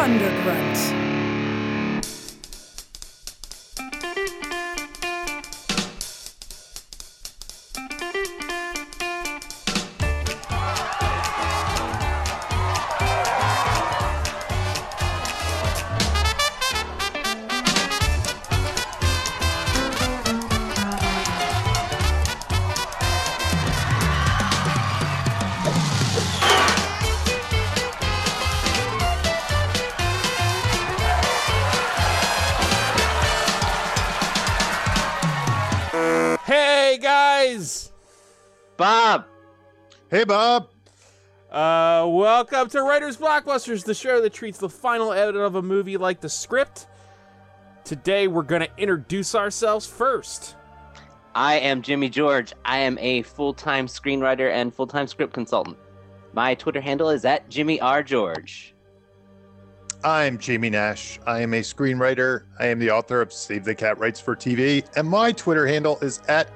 Thundergrunt. Hey guys! Bob! Hey, Bob! Welcome to Writers Blockbusters, the show that treats the final edit of a movie like the script. Today we're going to introduce ourselves first. I am Jimmy George. I am a full-time screenwriter and full-time script consultant. My Twitter handle is @JimmyRGeorge. I'm Jamie Nash. I am a screenwriter. I am the author of Save the Cat Writes for TV, and my Twitter handle is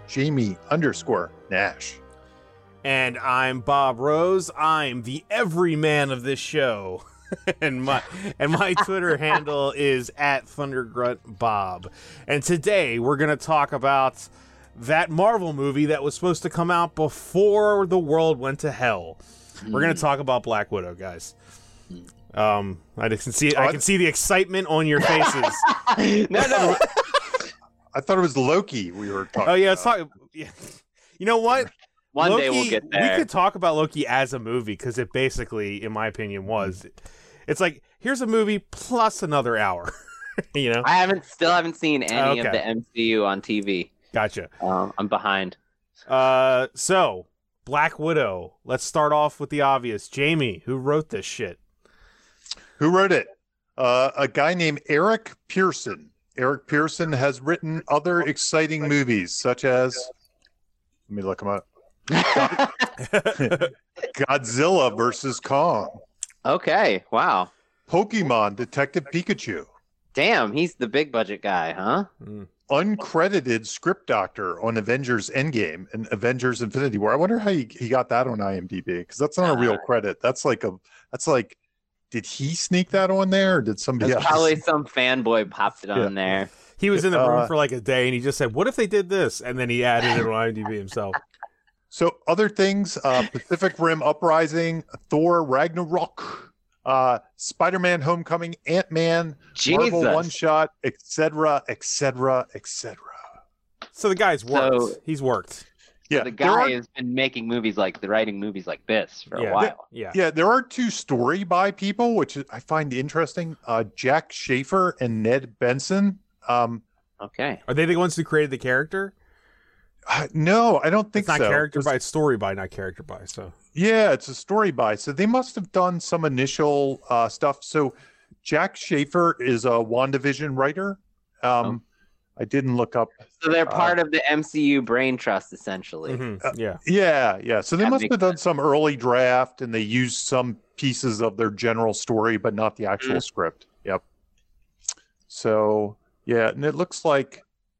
@Jamie_Nash. And I'm Bob Rose. I'm the everyman of this show. and my Twitter handle is @ThunderGruntBob. And today we're going to talk about that Marvel movie that was supposed to come out before the world went to hell. We're going to talk about Black Widow, guys. I can see the excitement on your faces. No. I thought it was Loki we were talking Oh yeah, about. let's talk. Yeah. You know what? One Loki, day we'll get there. We could talk about Loki as a movie because it basically, in my opinion, was. It's like, here's a movie plus another hour. You know. I still haven't seen any Okay. of the MCU on TV. Gotcha. I'm behind. So Black Widow. Let's start off with the obvious. Jamie, who wrote this shit? Who wrote it? A guy named Eric Pearson. Eric Pearson has written other exciting movies, such as... Let me look him up. Godzilla vs. Kong. Okay, wow. Pokemon Detective Pikachu. Damn, he's the big budget guy, huh? Uncredited script doctor on Avengers Endgame and Avengers Infinity War. I wonder how he got that on IMDb, because that's not a real credit. That's like, did he sneak that on there, or did somebody else? Probably some fanboy popped it on there. He was in the room for like a day, and he just said, "What if they did this?" And then he added it on IMDb himself. So other things: Pacific Rim Uprising, Thor Ragnarok, Spider-Man: Homecoming, Ant-Man, Marvel Jesus. One Shot, etc., etc., etc. So the guy's worked. So- He's worked. Yeah, The there guy are- has been writing movies like this for Yeah. a while. Yeah. Yeah, there are two story by people, which I find interesting. Jack Schaefer and Ned Benson. Okay. Are they the ones who created the character? No, I don't think It's not so. character by, it's story by, not character by. So Yeah, it's a story by. So they must have done some initial stuff. So Jack Schaefer is a WandaVision writer. I didn't look up. So they're part of the MCU brain trust, essentially. yeah. Yeah. So they That must makes have done some early draft, and they used some pieces of their general story, but not the actual script. Yep. So yeah, and it looks like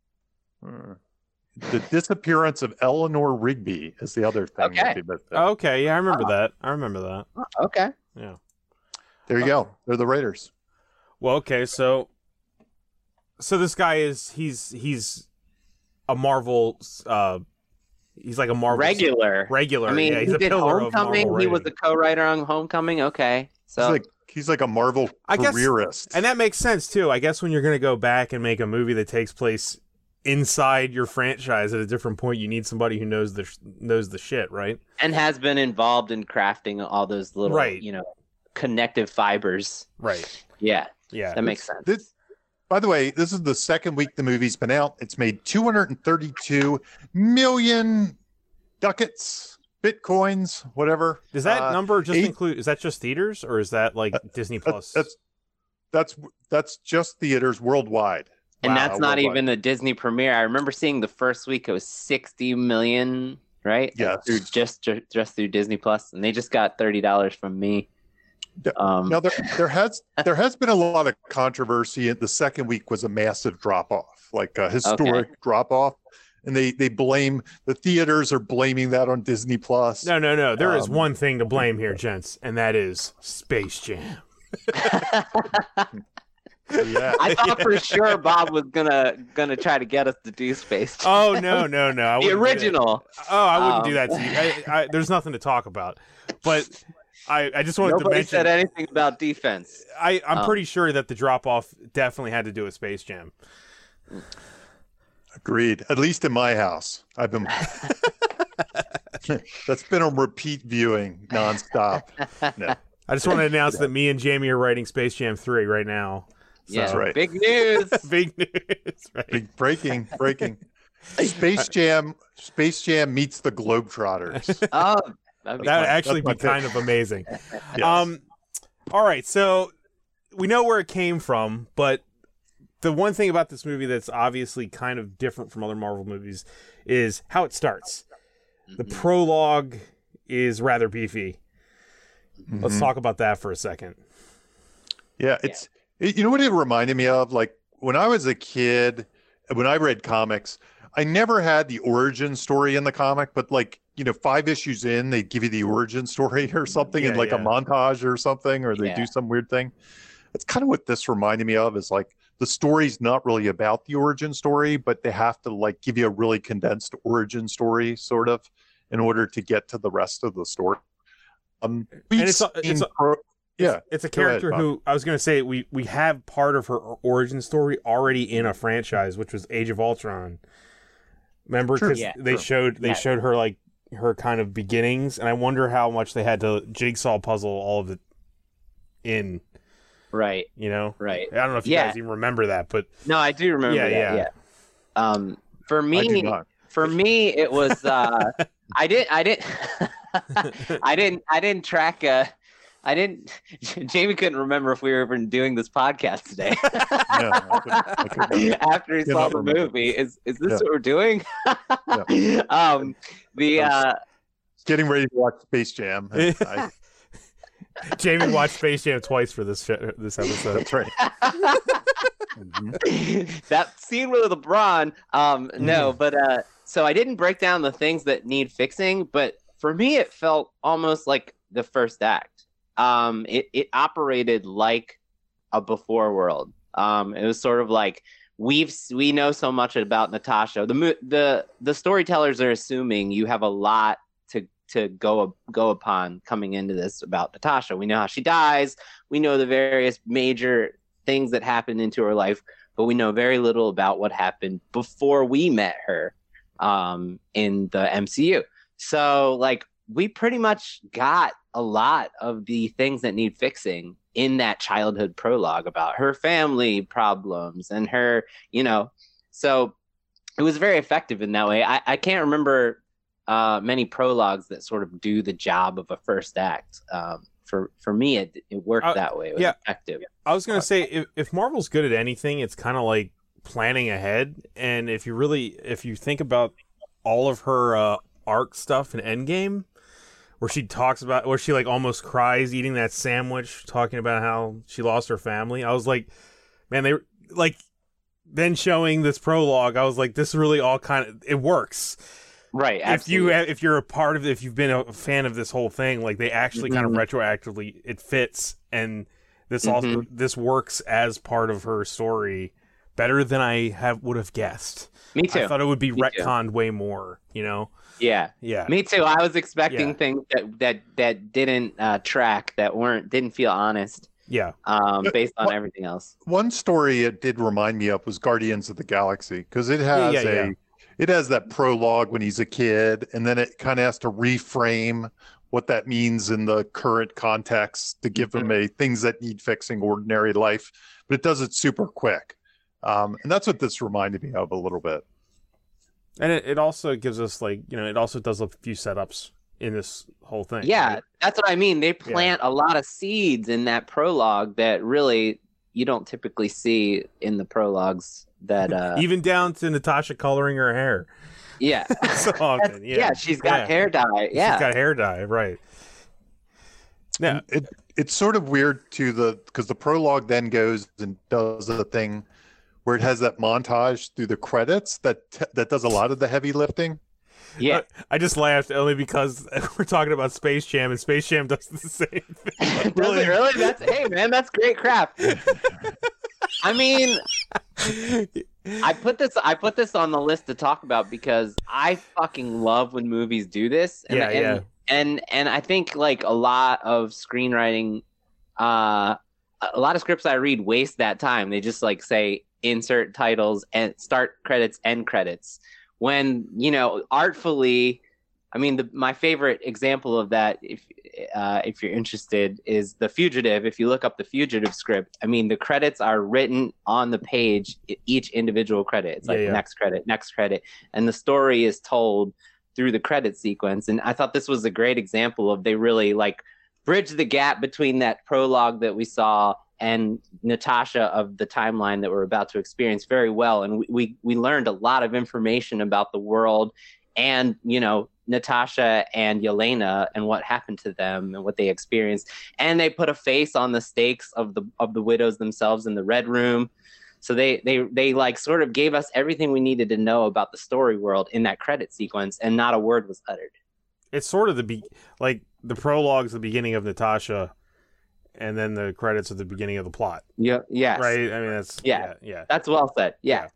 the disappearance of Eleanor Rigby is the other thing. Okay. that they missed. Okay. Yeah, I remember that. I remember that. Okay. Yeah. There you go. They're the Raiders. Well, okay. So this guy he's a Marvel. He's like a Marvel Regular. Regular. I mean, yeah, he's he a did pillar Homecoming. of Marvel He was writing. the co-writer on Homecoming. Okay. So He's like a Marvel I guess- careerist. And that makes sense too. I guess when you're gonna go back and make a movie that takes place inside your franchise at a different point, you need somebody who knows the shit, right? and has been involved in crafting all those little, Right. connective fibers. Right. Yeah, Yeah. that makes sense. By the way, this is the second week the movie's been out. It's made 232 million ducats, bitcoins, whatever. Does that number just 8 include? Is that just theaters, or is that like Disney Plus? That's just theaters worldwide. And Wow, that's not worldwide. even the Disney premiere. I remember seeing the first week it was 60 million, right? Yes. Through just through Disney Plus, and they just got $30 from me. Now there has been a lot of controversy. The second week was a massive drop off, like a historic drop off, and they blame the theaters are blaming that on Disney Plus. No. There is one thing to blame here, gents, and that is Space Jam. Yeah. I thought for sure Bob was gonna try to get us to do Space Jam. Oh no! I The wouldn't do that. original. I wouldn't do that to you. There's nothing to talk about, but I just wanted to Nobody mention. said anything about defense. I'm pretty sure that the drop off definitely had to do with Space Jam. Agreed. At least in my house, I've been. That's been a repeat viewing nonstop. No, I just want to announce that me and Jamie are writing Space Jam 3 right now. So. Yeah, right. big news. Big news. Right. big breaking. Space Jam meets the Globetrotters. Oh, That would actually be That's my kind of amazing. Yes. All right, so we know where it came from, but the one thing about this movie that's obviously kind of different from other Marvel movies is how it starts. The prologue is rather beefy. Let's talk about that for a second. Yeah, you know what it reminded me of? Like when I was a kid, when I read comics, I never had the origin story in the comic, but like, 5 issues in, they give you the origin story or something in like a montage or something, or they do some weird thing. That's kind of what this reminded me of, is like the story's not really about the origin story, but they have to like give you a really condensed origin story sort of in order to get to the rest of the story. It's a character who I was going to say we have part of her origin story already in a franchise, which was Age of Ultron. Remember, because they showed her like her kind of beginnings, and I wonder how much they had to jigsaw puzzle all of it in. Right. Right. I don't know if you guys even remember that, but no, I do remember that. Yeah. For me, it was I didn't track. Jamie couldn't remember if we were even doing this podcast today. No, I couldn't. After he saw the movie, is this what we're doing? Getting ready to watch Space Jam. Jamie watched Space Jam twice for this episode. That's right. That scene with LeBron. No, but so I didn't break down the things that need fixing, but for me, it felt almost like the first act. It operated like a before world. It was sort of like we know so much about Natasha. The storytellers are assuming you have a lot to go upon coming into this about Natasha. We know how she dies. We know the various major things that happened into her life, but we know very little about what happened before we met her in the MCU. So like we pretty much got a lot of the things that need fixing in that childhood prologue about her family problems and her, so it was very effective in that way. I can't remember many prologues that sort of do the job of a first act. For me, it worked that way. It was effective. I was going to say, if Marvel's good at anything, it's kind of like planning ahead. And if you think about all of her arc stuff in Endgame, where she like almost cries eating that sandwich, talking about how she lost her family, I was like, man, they like then showing this prologue, I was like, this really all it works. Right. Absolutely. If you've been a fan of this whole thing, like they actually kind of retroactively it fits, and this also this works as part of her story better than I would have guessed. Me too. I thought it would be retconned way more, Yeah. Me too. I was expecting things that didn't track, that didn't feel honest. Yeah. Based on everything else. One story it did remind me of was Guardians of the Galaxy, because it has it has that prologue when he's a kid, and then it kind of has to reframe what that means in the current context to give them things that need fixing ordinary life, but it does it super quick. And that's what this reminded me of a little bit. And it also gives us it also does a few setups in this whole thing. Yeah, right? That's what I mean. They plant a lot of seeds in that prologue that really you don't typically see in the prologues that even down to Natasha coloring her hair. Yeah. So often. Yeah. She's got hair dye. Yeah. She's got hair dye, right. Yeah. It's sort of weird because the prologue then goes and does a thing where it has that montage through the credits that does a lot of the heavy lifting. Yeah. I just laughed only because we're talking about Space Jam, and Space Jam does the same thing. Does it really? Hey man, that's great crap. I mean, I put this on the list to talk about because I fucking love when movies do this. And I think like a lot of screenwriting, a lot of scripts I read waste that time. They just like say insert titles and start credits, end credits. When, you know, artfully, I mean, my favorite example of that, if you're interested, is The Fugitive. If you look up The Fugitive script, I mean, the credits are written on the page, each individual credit. It's like next credit, and the story is told through the credit sequence. And I thought this was a great example of they really like bridge the gap between that prologue that we saw and Natasha of the timeline that we're about to experience very well. And we learned a lot of information about the world and, you know, Natasha and Yelena and what happened to them and what they experienced. And they put a face on the stakes of the widows themselves in the Red Room. So they like sort of gave us everything we needed to know about the story world in that credit sequence, and not a word was uttered. It's sort of like the prologue's the beginning of Natasha, and then the credits at the beginning of the plot. Yeah. Yes. Right. I mean, that's yeah. That's well said. Yeah.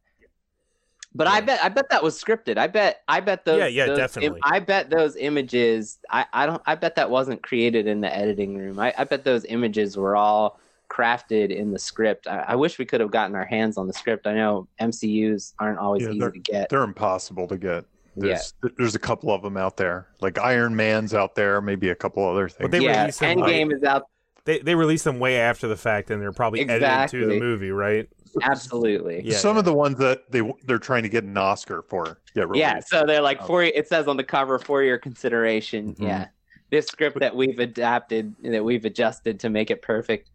But I bet that was scripted. I bet those. Yeah, definitely. I bet those images. I bet that wasn't created in the editing room. I bet those images were all crafted in the script. I wish we could have gotten our hands on the script. I know MCUs aren't always easy to get. They're impossible to get. There's a couple of them out there, like Iron Man's out there, maybe a couple other things. But Endgame is out. They released them way after the fact, and they're probably edited to the movie, right? Absolutely. Some of the ones that they're trying to get an Oscar for. So they're like it says on the cover for your consideration. Mm-hmm. Yeah. This script that we've adapted, that we've adjusted to make it perfect.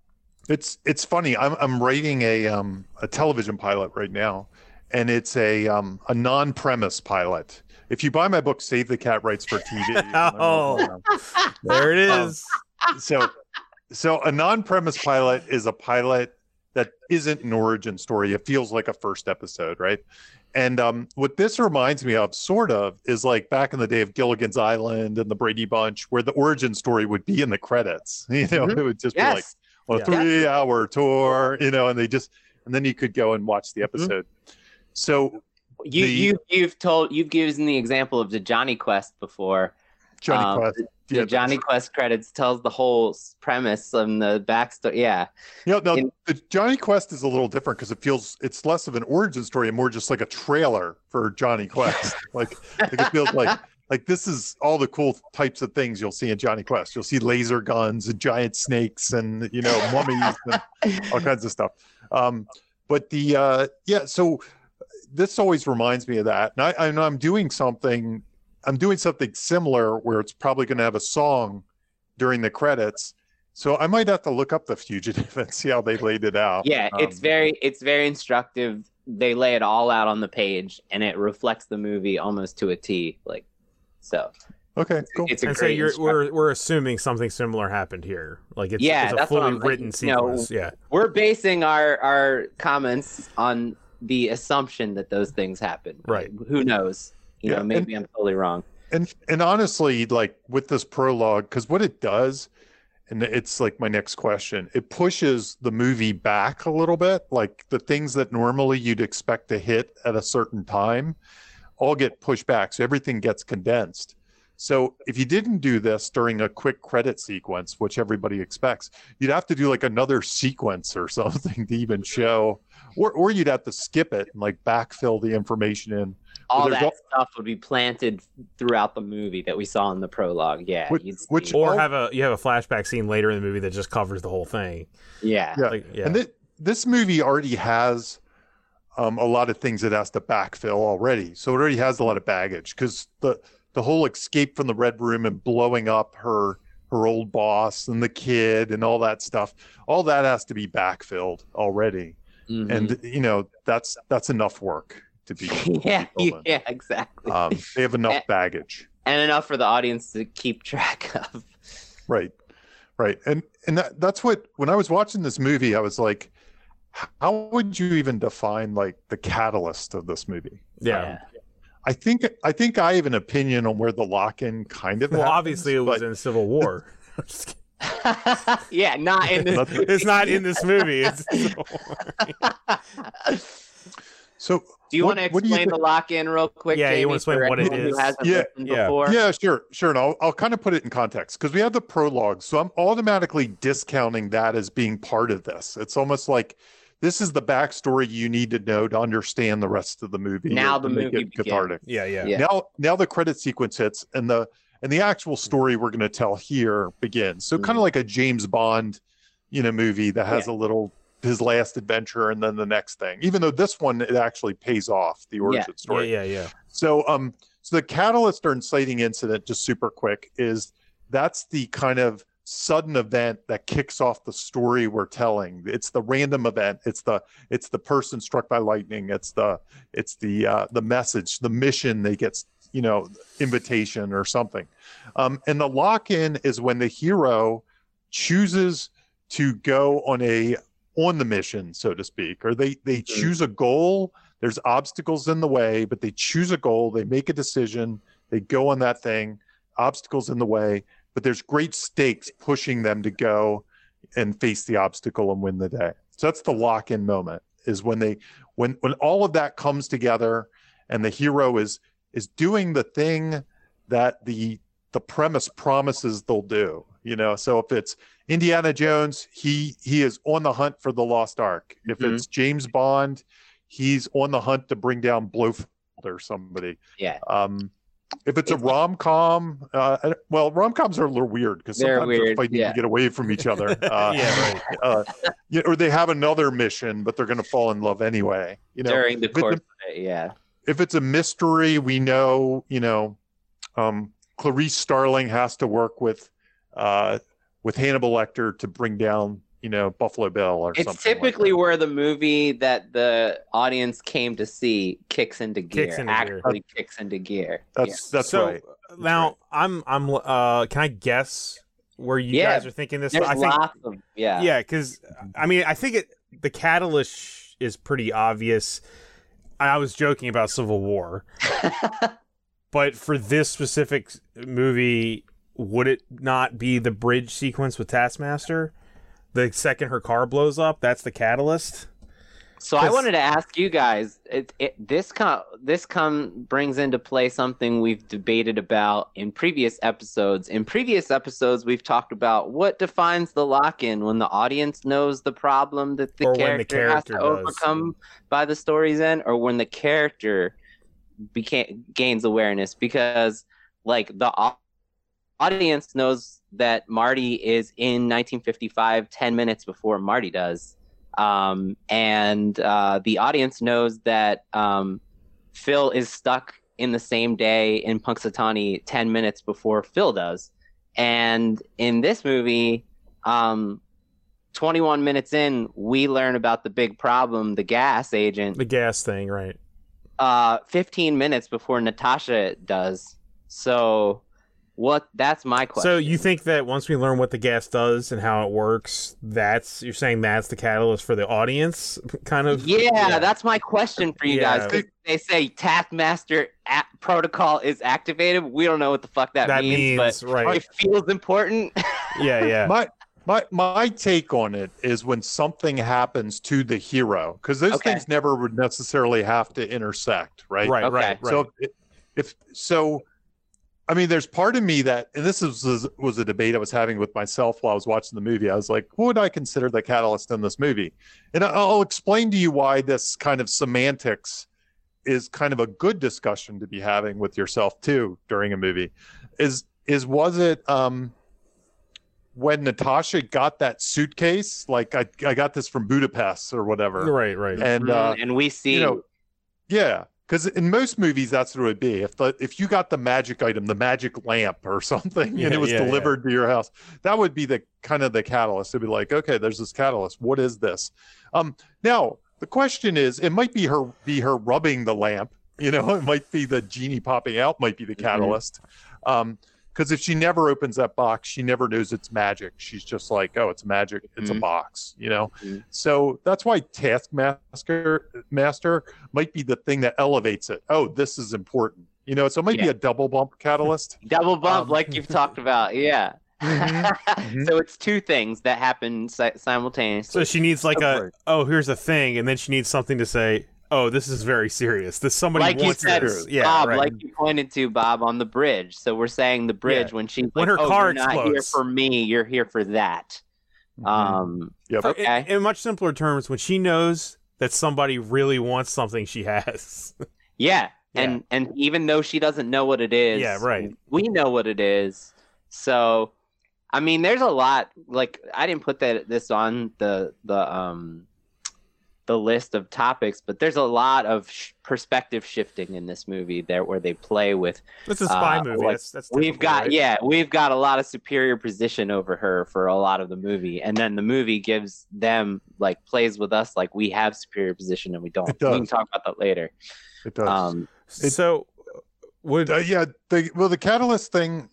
It's funny. I'm writing a television pilot right now, and it's a non-premise pilot. If you buy my book, Save the Cat Writes for TV. There it is. So a non-premise pilot is a pilot that isn't an origin story. It feels like a first episode, right? And what this reminds me of, sort of, is like back in the day of Gilligan's Island and the Brady Bunch, where the origin story would be in the credits. You know, it would just be like a 3-hour tour, you know, and then you could go and watch the episode. So you've given the example of the Johnny Quest before. Johnny Quest. The Johnny Quest credits tells the whole premise and the backstory. Yeah. The Johnny Quest is a little different because it's less of an origin story and more just like a trailer for Johnny Quest. like it feels like this is all the cool types of things you'll see in Johnny Quest. You'll see laser guns and giant snakes and, you know, mummies and all kinds of stuff. So this always reminds me of that. And I know I'm doing something similar where it's probably going to have a song during the credits. So I might have to look up The Fugitive and see how they laid it out. Yeah, it's very instructive. They lay it all out on the page, and it reflects the movie almost to a T. Like, so. Okay, cool. We're assuming something similar happened here. Like it's a fully written sequence. We're basing our comments on the assumption that those things happen. Right. Who knows? You know, maybe I'm totally wrong. And honestly, like with this prologue, because what it does, and it's like my next question, it pushes the movie back a little bit. Like the things that normally you'd expect to hit at a certain time all get pushed back. So everything gets condensed. So if you didn't do this during a quick credit sequence, which everybody expects, you'd have to do like another sequence or something to even show, or you'd have to skip it and like backfill the information in. All that stuff would be planted throughout the movie that we saw in the prologue. Yeah. You have a flashback scene later in the movie that just covers the whole thing. Yeah. And this movie already has a lot of things it has to backfill already. So it already has a lot of baggage because the whole escape from the Red Room and blowing up her old boss and the kid and all that stuff, all that has to be backfilled already. Mm-hmm. And, you know, that's enough work to be exactly. They have enough baggage and enough for the audience to keep track of. Right and that's what, when I was watching this movie, I was like, how would you even define like the catalyst of this movie? I think I have an opinion on where the lock-in kind of Well, happens, obviously it was but in Civil War. I'm just kidding. Yeah, not in this. It's not in this movie. It's Civil War. So Do you want to explain the lock-in real quick? Yeah, Jamie, you want to explain for what it anyone who is? hasn't Yeah, listened yeah. before? Yeah, sure. And I'll kind of put it in context because we have the prologue. So I'm automatically discounting that as being part of this. It's almost like this is the backstory you need to know to understand the rest of the movie. Now to the make movie it cathartic. Yeah. Yeah. Now the credit sequence hits and the actual story we're going to tell here begins. So kind of like a James Bond, movie that has a little his last adventure and then the next thing. Even though this one it actually pays off the origin story. Yeah. So the catalyst or inciting incident, just super quick, that's the kind of sudden event that kicks off the story we're telling. It's the random event. It's the person struck by lightning. It's the message, the mission they get, invitation or something. And the lock-in is when the hero chooses to go on the mission, so to speak, or they choose a goal. There's obstacles in the way, but they choose a goal. They make a decision. They go on that thing. Obstacles in the way, but there's great stakes pushing them to go and face the obstacle and win the day. So that's the lock-in moment, is when all of that comes together and the hero is doing the thing that the premise promises they'll do. So if it's Indiana Jones, he is on the hunt for the lost ark. If it's James Bond, he's on the hunt to bring down Blofeld or somebody. Yeah. If it's a rom-com, rom-coms are a little weird because sometimes they're fighting to get away from each other. Or they have another mission, but they're going to fall in love anyway. During the course of it, yeah. If it's a mystery, we know, Clarice Starling has to work with Hannibal Lecter to bring down, Buffalo Bill or something. It's typically where the movie that the audience came to see kicks into gear. Kicks into gear. That's so, right. Now I'm can I guess where you guys are thinking this? There's lots of because I think the catalyst is pretty obvious. I was joking about Civil War, but for this specific movie, would it not be the bridge sequence with Taskmaster? The second her car blows up, that's the catalyst. So I wanted to ask you guys, this brings into play something we've debated about in previous episodes. In previous episodes, we've talked about what defines the lock-in, when the audience knows the problem that the character has to overcome by the story's end, or when the character gains awareness. Because like the audience knows that Marty is in 1955 10 minutes before Marty does. And the audience knows that Phil is stuck in the same day in Punxsutawney 10 minutes before Phil does. And in this movie, 21 minutes in, we learn about the big problem, the gas agent. The gas thing, right. 15 minutes before Natasha does. So that's my question. So you think that once we learn what the gas does and how it works, you're saying that's the catalyst for the audience, kind of? Yeah, that's my question for you guys. Because they say Taskmaster protocol is activated. We don't know what the fuck that means, but right. It feels important. Yeah. My take on it is when something happens to the hero, because those things never would necessarily have to intersect, right? Right. So there's part of me that, and this was a debate I was having with myself while I was watching the movie. I was like, what would I consider the catalyst in this movie? And I'll explain to you why this kind of semantics is kind of a good discussion to be having with yourself too during a movie. Was it when Natasha got that suitcase? Like I got this from Budapest or whatever. Right. And we see, because in most movies, that's what it would be. If you got the magic item, the magic lamp or something, and it was delivered to your house, that would be the kind of the catalyst. It'd be like, okay, there's this catalyst. What is this? Now the question is, it might be her rubbing the lamp. It might be the genie popping out. Might be the catalyst. Because if she never opens that box, she never knows it's magic. She's just like, oh, it's magic. It's a box, you know? So that's why Taskmaster might be the thing that elevates it. Oh, this is important. You know, so it might be a double bump catalyst. Double bump, like you've talked about. Yeah. So it's two things that happen simultaneously. So she needs like here's a thing, and then she needs something to say, oh, this is very serious. This somebody like wants you said, this. Yeah, Bob, right. like you pointed to, Bob, on the bridge. So we're saying the bridge when she's when like, her car you're not here explodes. for me, you're here for that. Okay. In much simpler terms, when she knows that somebody really wants something she has. Yeah. And even though she doesn't know what it is, we know what it is. So, I mean, there's a lot. Like, I didn't put this on the list of topics, but there's a lot of perspective shifting in this movie there, where they play with. It's a spy movie. Like, that's we've got right? we've got a lot of superior position over her for a lot of the movie, and then the movie gives them like plays with us like we have superior position and we don't. We can talk about that later. It does. So would the catalyst thing.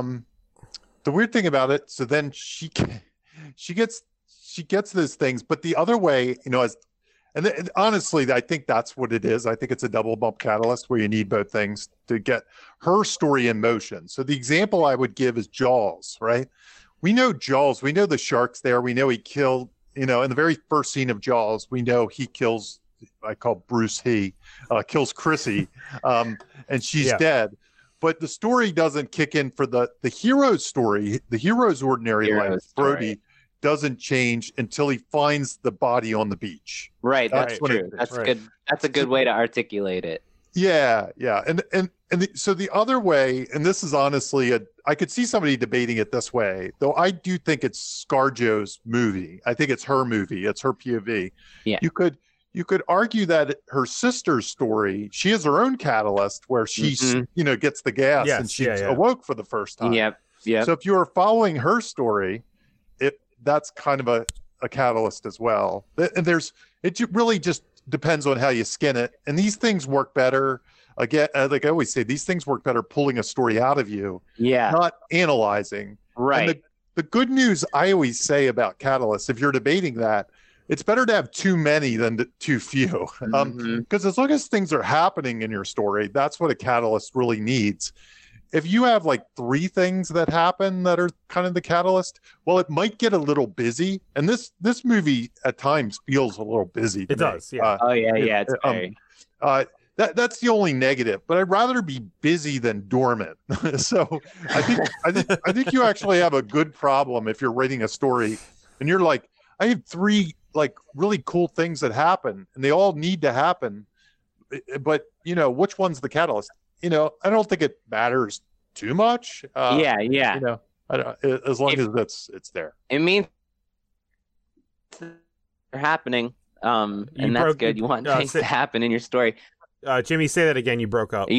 The weird thing about it. So then she gets those things, but the other way, you know, and honestly, I think that's what it is. I think it's a double bump catalyst where you need both things to get her story in motion. So the example I would give is Jaws, right? We know Jaws. We know the shark's there. We know he killed, you know, in the very first scene of Jaws, we know he kills, I call Bruce kills Chrissy, and she's dead. But the story doesn't kick in for the hero's story. The hero's ordinary life, Brody, doesn't change until he finds the body on the beach. Right, that's true. That's good. That's a good way to articulate it. Yeah, so the other way, and this is honestly I could see somebody debating it this way, though I do think it's ScarJo's movie. I think it's her movie. It's her POV. Yeah. You could argue that her sister's story, she has her own catalyst where she's, you know, gets the gas and she's awoke for the first time. Yep. So if you are following her story, that's kind of a catalyst as well. And it really just depends on how you skin it. And these things work better. Again, like I always say, these things work better pulling a story out of you, not analyzing. Right. And the good news I always say about catalysts, if you're debating that, it's better to have too many than too few. Because as long as things are happening in your story, that's what a catalyst really needs. If you have like 3 things that happen that are kind of the catalyst, well, it might get a little busy. And this movie at times feels a little busy. It does, yeah. It's very. That's the only negative. But I'd rather be busy than dormant. So I think you actually have a good problem if you're writing a story and you're like, I have 3 like really cool things that happen, and they all need to happen. But you know, which one's the catalyst? You know, I don't think it matters too much. You know, as long as it's there. It means they're happening, and that's good. You want things to happen in your story. Jimmy, say that again. You broke up.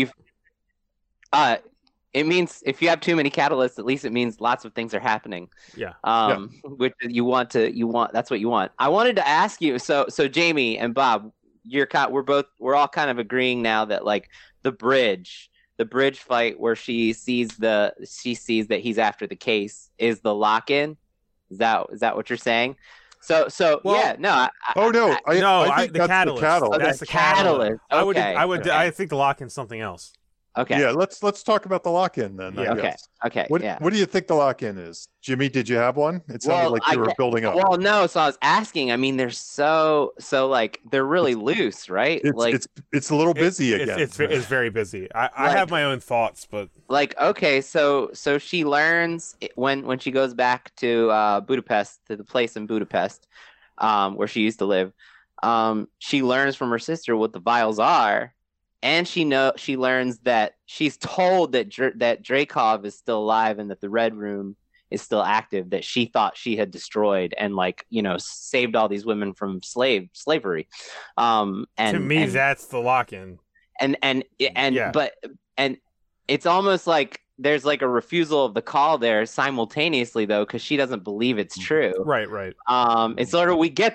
It means if you have too many catalysts, at least it means lots of things are happening. Yeah. Which you want. That's what you want. I wanted to ask you. So Jamie and Bob, we're all kind of agreeing now that like the bridge fight where she sees that he's after the case is the lock-in. Is that what you're saying? I think the catalyst. That's the catalyst. Okay. I think the lock-in's something else. Okay. Yeah, let's talk about the lock-in then. Yeah. Okay. What do you think the lock-in is? Jimmy, did you have one? It sounded like you were building up. Well, no, so I was asking. I mean, they're so like they're really loose, right? It's a little busy again. It's very busy. I have my own thoughts, but like okay, so she learns when she goes back to Budapest, to the place in Budapest where she used to live. She learns from her sister what the vials are. And she learns that she's told that Dreykov is still alive and that the Red Room is still active, that she thought she had destroyed and like, you know, saved all these women from slavery. And to me, that's the lock-in. But it's almost like there's like a refusal of the call there simultaneously though, because she doesn't believe it's true. Right. And sort of we get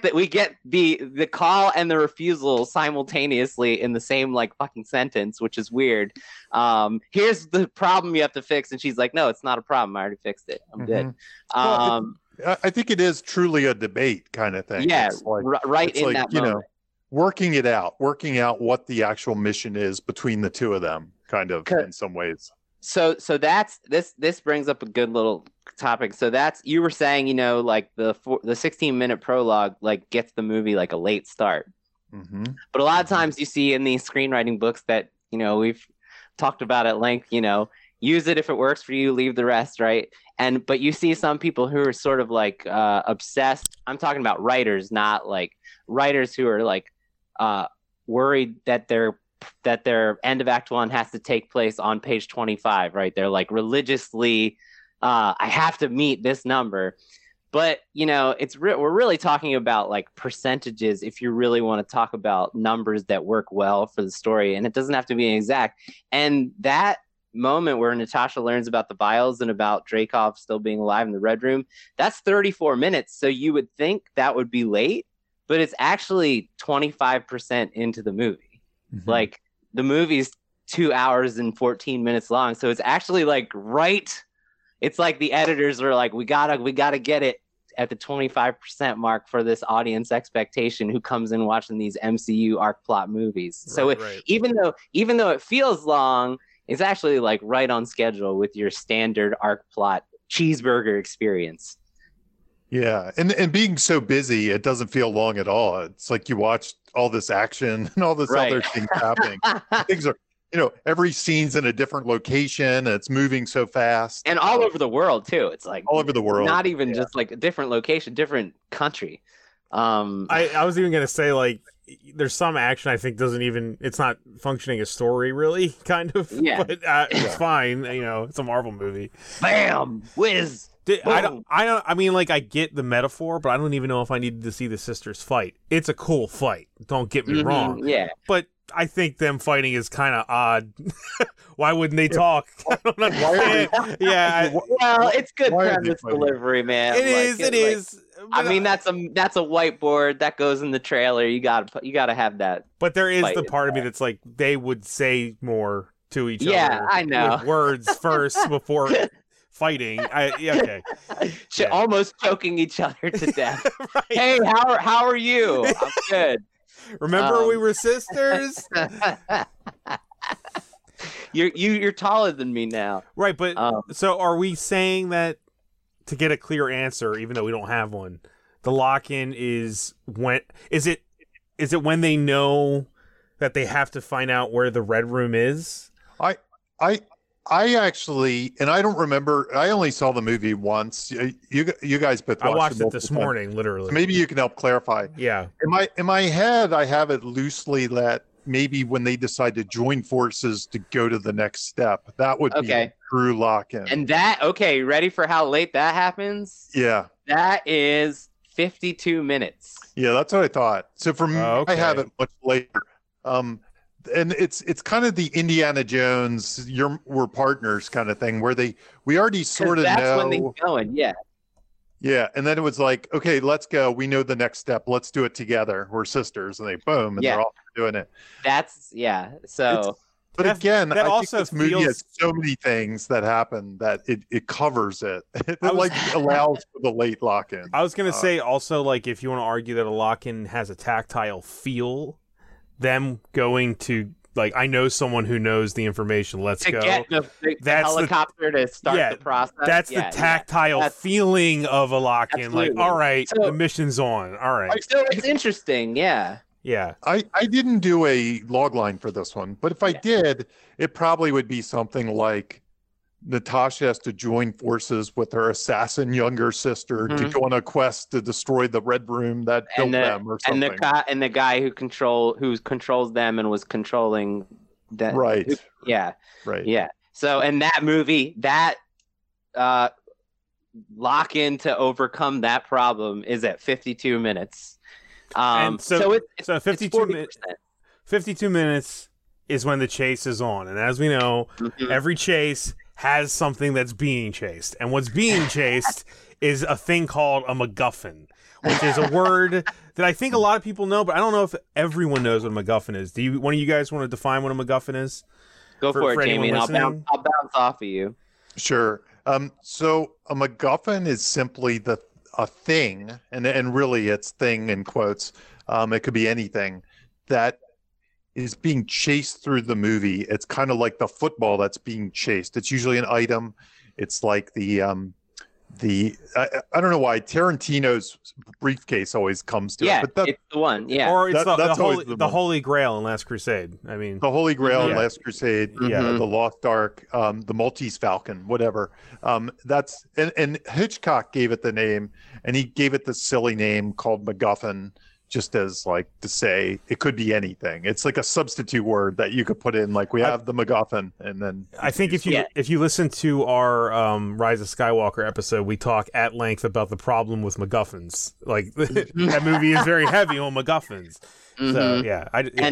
the call and the refusal simultaneously in the same like fucking sentence, which is weird. Here's the problem you have to fix, and she's like, no, it's not a problem. I already fixed it. I'm good. Well, I think it is truly a debate kind of thing. Yeah, it's like, right it's in like, that you moment. know, working out what the actual mission is between the two of them, kind of in some ways. So that's this brings up a good little topic. So that's, you were saying, you know, like the 16-minute prologue like gets the movie like a late start. But a lot of times you see in these screenwriting books that, you know, we've talked about at length, you know, use it if it works for you, leave the rest, right? But you see some people who are sort of like obsessed. I'm talking about writers, not like writers who are like worried that their end of Act 1 has to take place on page 25, right? They're like religiously, I have to meet this number. But, you know, we're really talking about like percentages if you really want to talk about numbers that work well for the story. And it doesn't have to be exact. And that moment where Natasha learns about the vials and about Dreykov still being alive in the Red Room, that's 34 minutes. So you would think that would be late, but it's actually 25% into the movie. Like the movie's 2 hours and 14 minutes long. So it's actually like it's like the editors were like, we gotta get it at the 25% mark for this audience expectation who comes in watching these MCU arc plot movies. So even though it feels long, it's actually like right on schedule with your standard arc plot cheeseburger experience. Yeah, and being so busy, it doesn't feel long at all. It's like you watched all this action and all this other things happening. Things are, you know, every scene's in a different location. It's moving so fast, and all over the world too. It's like all over the world, not even just like a different location, different country. I was even gonna say like there's some action I think it's not functioning as story really, kind of. Yeah, but it's fine. You know, it's a Marvel movie. Bam, whiz. I mean, like, I get the metaphor, but I don't even know if I needed to see the sisters fight. It's a cool fight. Don't get me wrong. Yeah. But I think them fighting is kind of odd. Why wouldn't they talk? I don't understand. Well, it's good premise delivery, man. It is. I mean, that's a whiteboard that goes in the trailer. You gotta have that. But there is the part of me that's like, they would say more to each other. Yeah, I know. With words first before fighting. Almost choking each other to death. Right. Hey, how are you? I'm good. Remember we were sisters? You're taller than me now. Right, but so are we saying that, to get a clear answer, even though we don't have one, the lock-in is when is it when they know that they have to find out where the Red Room is? I actually, and I don't remember. I only saw the movie once. You guys both watched I watched it this morning, literally. So maybe you can help clarify. Yeah. In my head, I have it loosely that maybe when they decide to join forces to go to the next step, that would be a true lock-in. And ready for how late that happens? Yeah. That is 52 minutes. Yeah, that's what I thought. So for me, I have it much later. And it's kind of the Indiana Jones, we're partners kind of thing, where we already sort of know. That's when they're going, yeah. Yeah, and then it was like, okay, let's go. We know the next step. Let's do it together. We're sisters, and boom, and they're all doing it. So. But again, I also think this movie has so many things that happen that it covers it. It allows for the late lock-in. I was gonna say also, like, if you want to argue that a lock-in has a tactile feel, them going to, like, I know someone who knows the information. Let's go. Get the helicopter to start the process. That's the tactile feeling of a lock-in. Absolutely. Like, all right, the mission's on. All right. So it's interesting, yeah. Yeah. I didn't do a log line for this one, but if I did, it probably would be something like Natasha has to join forces with her assassin younger sister to go on a quest to destroy the Red Room that built them, or something. And the guy who controls them and was controlling that. Right. Right. Yeah. So in that movie, that lock in to overcome that problem is at 52 minutes. So 52 minutes is when the chase is on, and as we know, every chase has something that's being chased, and what's being chased is a thing called a MacGuffin, which is a word that I think a lot of people know, but I don't know if everyone knows what a MacGuffin is. One of you guys want to define what a MacGuffin is? Go for it, Jamie, and I'll bounce off of you. Sure. So a MacGuffin is simply a thing, and really it's thing in quotes. It could be anything that is being chased through the movie. It's kind of like the football that's being chased. It's usually an item. It's like I don't know why Tarantino's briefcase always comes to it, but it's the one, or it's the Holy Grail in Last Crusade. I mean, the Holy Grail in Last Crusade, the Lost Ark, the Maltese Falcon, whatever. That's and Hitchcock gave it the name, and he gave it the silly name called MacGuffin, just as like to say it could be anything. It's like a substitute word that you could put in, like we have the MacGuffin, and then I think if you listen to our Rise of Skywalker episode, we talk at length about the problem with MacGuffins. Like that movie is very heavy on MacGuffins. So yeah,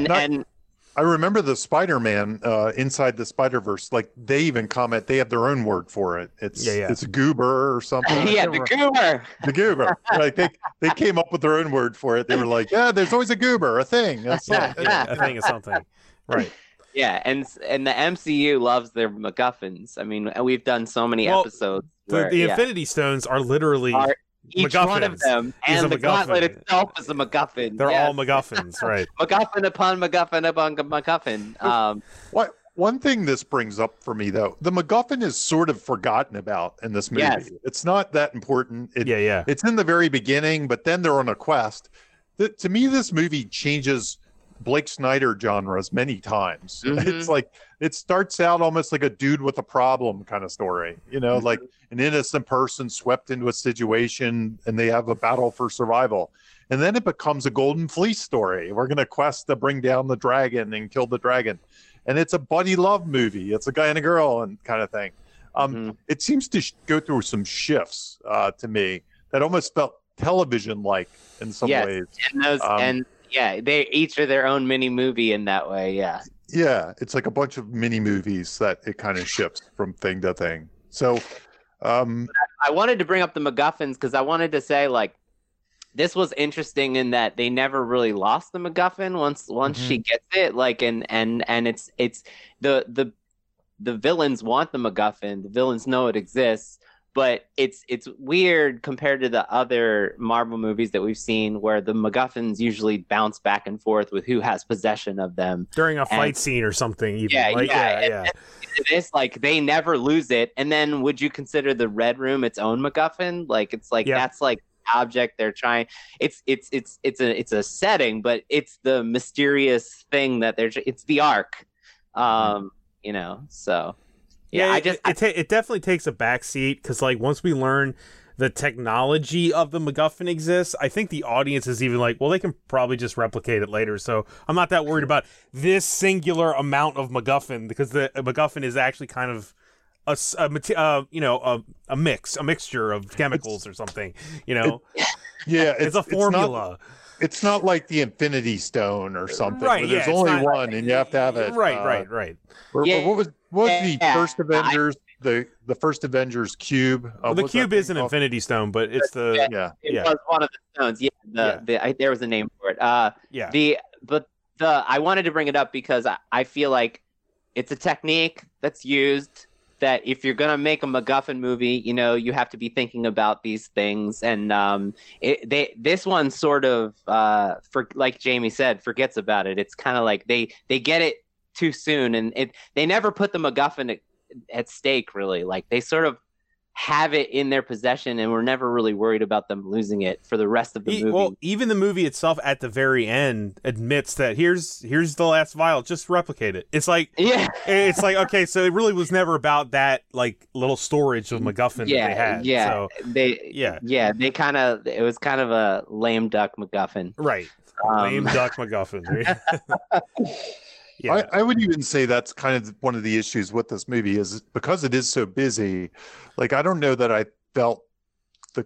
I remember the Spider-Man Inside the Spider-Verse. Like they even comment, they have their own word for it. It's a goober or something. The goober. Like they came up with their own word for it. They were like, yeah, there's always a goober, a thing. A thing is something, right? Yeah, and the MCU loves their MacGuffins. I mean, we've done so many episodes. The Infinity Stones are literally. Each MacGuffins one of them, and the gauntlet itself is a MacGuffin. They're all MacGuffins, right? MacGuffin upon MacGuffin upon MacGuffin. One thing this brings up for me, though, the MacGuffin is sort of forgotten about in this movie. Yes. It's not that important. It's in the very beginning, but then they're on a quest. To me, this movie changes Blake Snyder genres many times. It's like it starts out almost like a dude with a problem kind of story, like an innocent person swept into a situation and they have a battle for survival. And then it becomes a Golden Fleece story. We're going to quest to bring down the dragon and kill the dragon. And it's a buddy love movie. It's a guy and a girl and kind of thing. It seems to go through some shifts to me that almost felt television-like in some ways. And they each are their own mini movie in that way. Yeah, it's like a bunch of mini movies that it kind of shifts from thing to thing. So, I wanted to bring up the MacGuffins because I wanted to say like this was interesting in that they never really lost the MacGuffin once she gets it. Like and it's the villains want the MacGuffin. The villains know it exists. But it's weird compared to the other Marvel movies that we've seen where the MacGuffins usually bounce back and forth with who has possession of them. During a fight scene or something. Even. It's like they never lose it. And then would you consider the Red Room its own MacGuffin? Like it's like that's like object they're trying. It's a setting, but it's the mysterious thing that it's the Ark. So. Yeah, it definitely takes a backseat because, like, once we learn the technology of the MacGuffin exists, I think the audience is even like, well, they can probably just replicate it later. So I'm not that worried about this singular amount of MacGuffin because the MacGuffin is actually kind of a mixture of chemicals or something. It's a formula. It's not like the Infinity Stone or something. Right. Where there's only one, and you have to have it. Right. What was the first Avengers? The first Avengers cube. The cube is an Infinity Stone, but it's it was one of the stones. There was a name for it. I wanted to bring it up because I feel like it's a technique that's used. That if you're gonna make a MacGuffin movie, you have to be thinking about these things, and this one sort of, like Jamie said, forgets about it. It's kind of like they get it too soon, and they never put the MacGuffin at stake really. Like they sort of have it in their possession, and we're never really worried about them losing it for the rest of the movie. Well, even the movie itself at the very end admits that here's the last vial, just replicate it. It's like it's like okay, so it really was never about that like little storage of MacGuffin that they had. So, they kind of it was kind of a lame duck MacGuffin. Right. Lame duck MacGuffin. Yeah. I would even say that's kind of one of the issues with this movie is because it is so busy. Like, I don't know that I felt the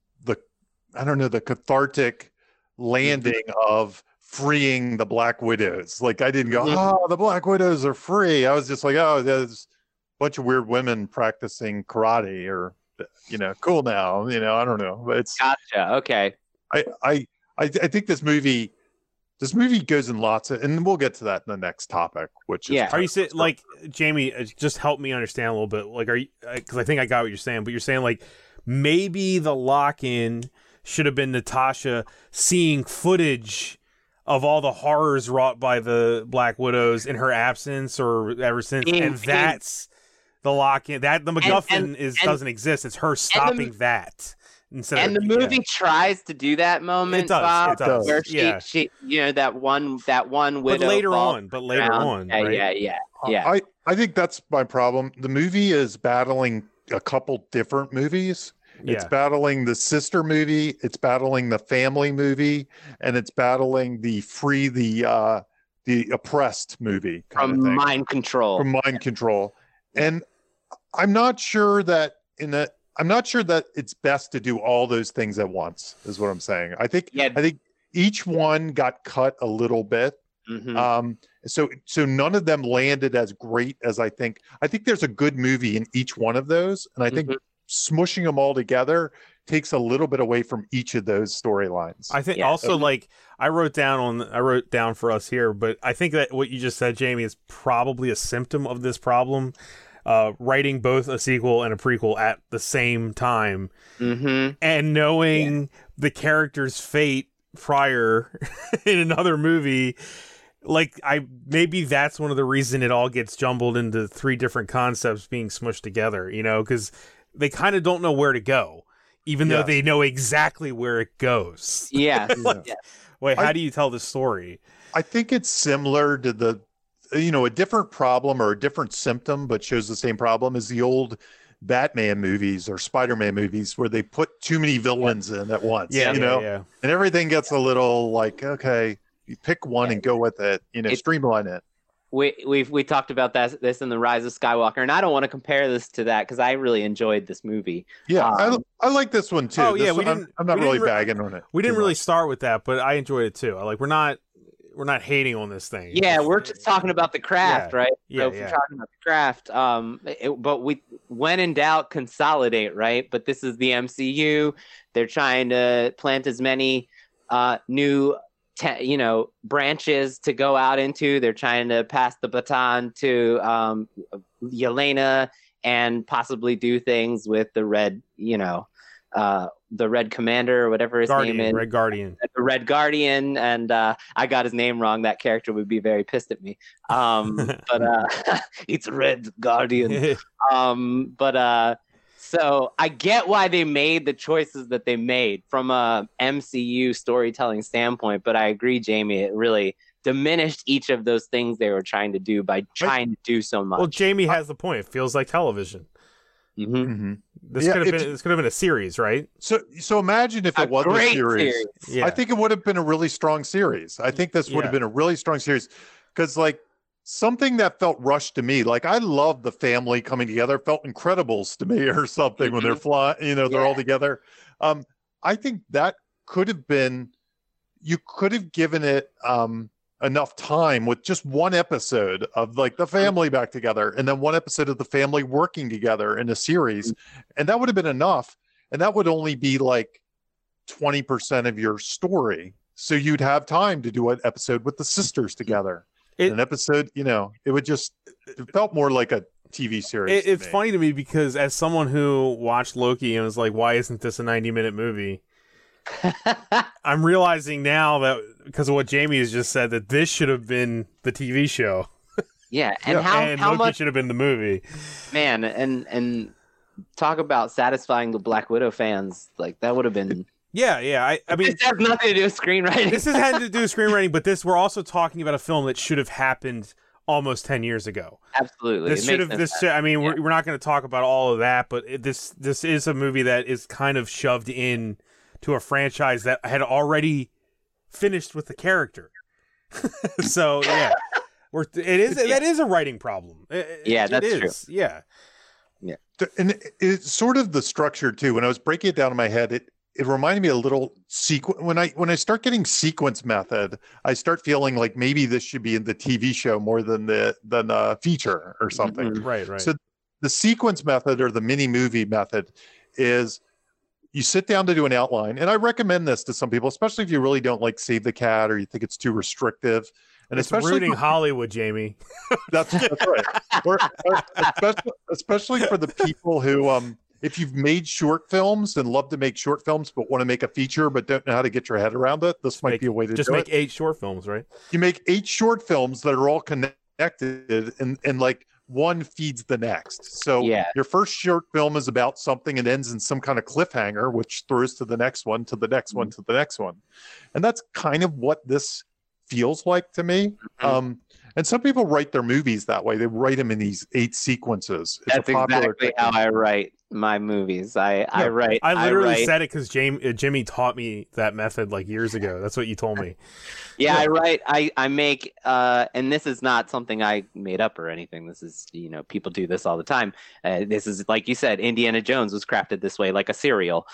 cathartic landing of freeing the Black Widows. Like, I didn't go, the Black Widows are free. I was just like, bunch of weird women practicing karate, or cool now. I don't know. But it's Gotcha. Okay. I think this movie goes in lots of, and we'll get to that in the next topic, which is Are you saying, like, Jamie, just help me understand a little bit, like, are you, because I think I got what you're saying, but you're saying, like, maybe the lock-in should have been Natasha seeing footage of all the horrors wrought by the Black Widows in her absence or ever since, and that's the lock-in, that the MacGuffin doesn't exist. It's her stopping that. And the movie tries to do that moment, it does, Bob, it does. where she that one widow. But later on, right? Yeah. I think that's my problem. The movie is battling a couple different movies. It's battling the sister movie, it's battling the family movie, and it's battling the free the oppressed movie from mind control. From mind control. And I'm not sure that it's best to do all those things at once, is what I'm saying. I think each one got cut a little bit. Mm-hmm. So none of them landed as great as I think. I think there's a good movie in each one of those, and I think smushing them all together takes a little bit away from each of those storylines. I think also, like, I wrote down for us here, but I think that what you just said, Jamie, is probably a symptom of this problem. Writing both a sequel and a prequel at the same time, and knowing the character's fate prior in another movie, like, maybe that's one of the reason it all gets jumbled into three different concepts being smushed together, because they kind of don't know where to go, even though they know exactly where it goes. Wait, how do you tell the story? I think it's similar to a different problem or a different symptom, but shows the same problem, is the old Batman movies or Spider-Man movies where they put too many villains in at once, and everything gets a little like, okay, you pick one and go with it, streamline it. We talked about this in The Rise of Skywalker, and I don't want to compare this to that because I really enjoyed this movie. I like this one too. I'm not really bagging on it. We didn't really start with that, but I enjoyed it too. Like, we're not hating on this thing. Yeah, we're just talking about the craft, right? Yeah, we're talking about the craft. But when in doubt, consolidate, right? But this is the MCU. They're trying to plant as many new, branches to go out into. They're trying to pass the baton to Yelena and possibly do things with the Red, the Red Commander or whatever his name is. Red Guardian. The Red Guardian, and I got his name wrong. That character would be very pissed at me. But it's Red Guardian. So I get why they made the choices that they made from a MCU storytelling standpoint, but I agree, Jamie, it really diminished each of those things they were trying to do by trying to do so much. Well, Jamie has the point. It feels like television. This could have been a series, right? So imagine if it was a series. Yeah. I think it would have been a really strong series. I think this would have been a really strong series, because, like, something that felt rushed to me, like, I love the family coming together, felt Incredibles to me or something when they're flying, they're all together. I think that could have been, you could have given it enough time with just one episode of, like, the family back together, and then one episode of the family working together in a series, and that would have been enough. And that would only be like 20% of your story, so you'd have time to do an episode with the sisters together. An episode, it felt more like a TV series. It's funny to me because, as someone who watched Loki and was like, why isn't this a 90-minute movie? I'm realizing now that, because of what Jamie has just said, that this should have been the TV show. How Loki much should have been the movie. Man, and talk about satisfying the Black Widow fans. Like, that would have been... I mean, this has nothing to do with screenwriting. This has had to do with screenwriting, but we're also talking about a film that should have happened almost 10 years ago. Absolutely. We're not going to talk about all of that, but this is a movie that is kind of shoved in to a franchise that had already finished with the character. So that is a writing problem. That's true. Yeah. And it's sort of the structure too. When I was breaking it down in my head, it reminded me a little sequence. When I start getting sequence method, I start feeling like maybe this should be in the TV show more than the feature or something. Right. the sequence method or the mini movie method is you sit down to do an outline. And I recommend this to some people, especially if you really don't like Save the Cat or you think it's too restrictive. And it's especially rooting Hollywood, Jamie. That's right. Or especially for the people who, if you've made short films and love to make short films, but want to make a feature, but don't know how to get your head around it, this might be a way to just do make it. 8 short films, right? You make 8 short films that are all connected and like one feeds the next. So your first short film is about something and ends in some kind of cliffhanger, which throws to the next one, to the next one, to the next one. And that's kind of what this feels like to me. And some people write their movies that way. They write them in these 8 sequences. That's exactly how I write my movies. I literally said it because Jimmy taught me that method like years ago. That's what you told me. I make and this is not something I made up or anything. This is, people do this all the time. This is, like you said, Indiana Jones was crafted this way, like a cereal.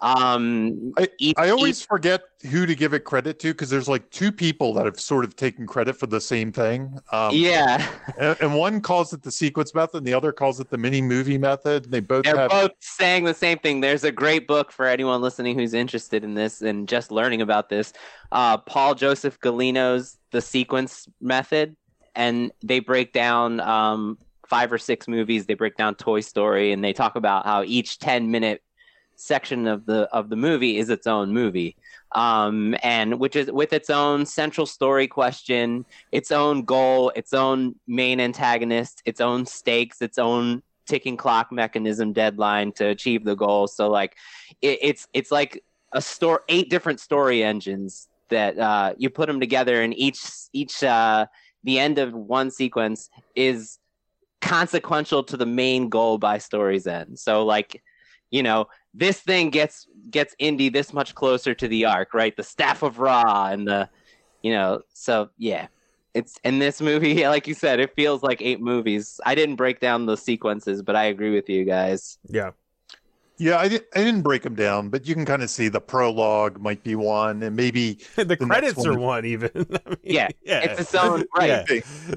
I always forget who to give it credit to, because there's like 2 people that have sort of taken credit for the same thing. And one calls it the sequence method and the other calls it the mini movie method. They're both saying the same thing. There's a great book for anyone listening who's interested in this and just learning about this. Paul Joseph Galino's The Sequence Method, and they break down 5 or 6 movies. They break down Toy Story, and they talk about how each 10-minute section of the movie is its own movie, and which is with its own central story question, its own goal, its own main antagonist, its own stakes, its own ticking clock mechanism deadline to achieve the goal. So like it's like a 8 different story engines that you put them together, and each the end of one sequence is consequential to the main goal by story's end. So like, this thing gets Indy this much closer to the arc, right? The Staff of Ra and the, so yeah. It's in this movie, like you said, it feels like 8 movies. I didn't break down the sequences, but I agree with you guys. Yeah. Yeah, I didn't break them down, but you can kind of see the prologue might be one, and maybe the credits are one even. I mean, it's its own, right?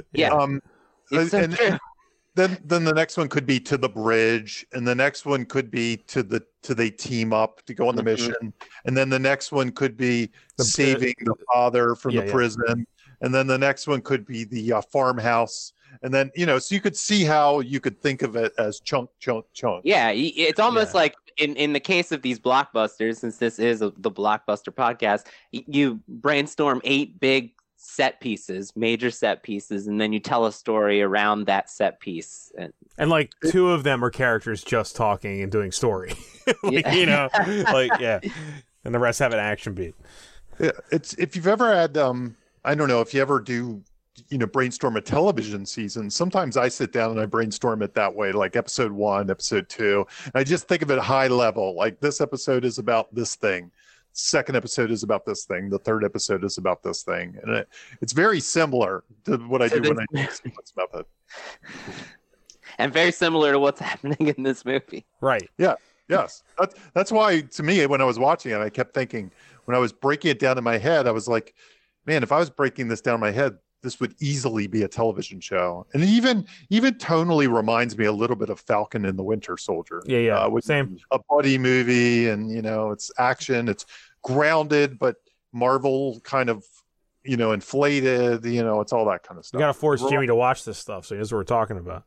It's so true. Then the next one could be to the bridge, and the next one could be to they team up to go on the mission, and then the next one could be saving the father from the prison, and then the next one could be the farmhouse. And then, so you could see how you could think of it as chunk. Yeah, it's almost like in the case of these blockbusters, since this is the Blockbuster podcast, you brainstorm 8 big set pieces, major set pieces, and then you tell a story around that set piece. And like 2 of them are characters just talking and doing story. And the rest have an action beat. Yeah, it's, if you've ever had, I don't know if you ever do, brainstorm a television season. Sometimes I sit down and I brainstorm it that way, like episode 1, episode 2. And I just think of it high level, like this episode is about this thing. Second episode is about this thing. The third episode is about this thing. And it's very similar to what I do when I do sequence method. And very similar to what's happening in this movie. Right. Yeah. Yes. That's why, to me, when I was watching it, I kept thinking, when I was breaking it down in my head, I was like, man, if I was breaking this down in my head, this would easily be a television show. And even tonally reminds me a little bit of Falcon and the Winter Soldier. With same. A buddy movie, and it's action, it's grounded, but Marvel kind of, inflated, it's all that kind of stuff. You got to force Jimmy to watch this stuff, so he knows what we're talking about.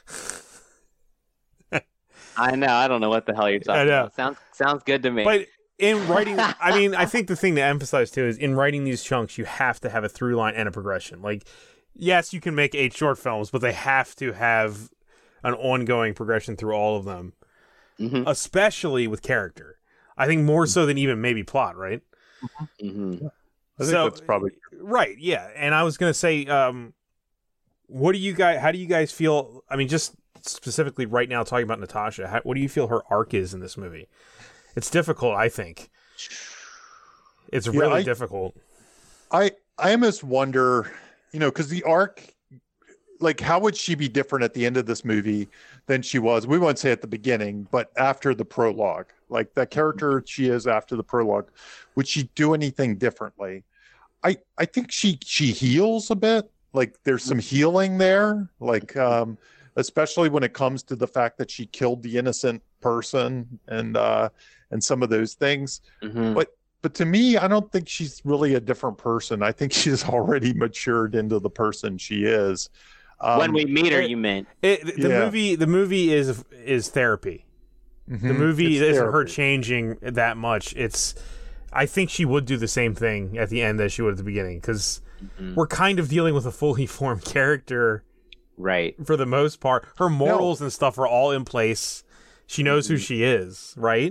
I know. I don't know what the hell you're talking about. Sounds good to me. But in writing, I think the thing to emphasize too is in writing these chunks, you have to have a through line and a progression. Like, yes, you can make 8 short films, but they have to have an ongoing progression through all of them, especially with character. I think more so than even maybe plot, right? I think that's probably right. Yeah, and I was gonna say, what do you guys? How do you guys feel? I mean, just specifically right now, talking about Natasha, what do you feel her arc is in this movie? It's difficult, I think. It's really difficult. I almost wonder, because the arc, like, how would she be different at the end of this movie than she was? We won't say at the beginning, but after the prologue, like that character she is after the prologue, would she do anything differently? I think she heals a bit. Like there's some healing there. Like especially when it comes to the fact that she killed the innocent person and some of those things. Mhm. But to me, I don't think she's really a different person. I think she's already matured into the person she is. When we meet her, you meant. The movie is therapy. The movie isn't her changing that much. I think she would do the same thing at the end as she would at the beginning, because we're kind of dealing with a fully formed character, right? For the most part, her morals and stuff are all in place. She knows who she is, right?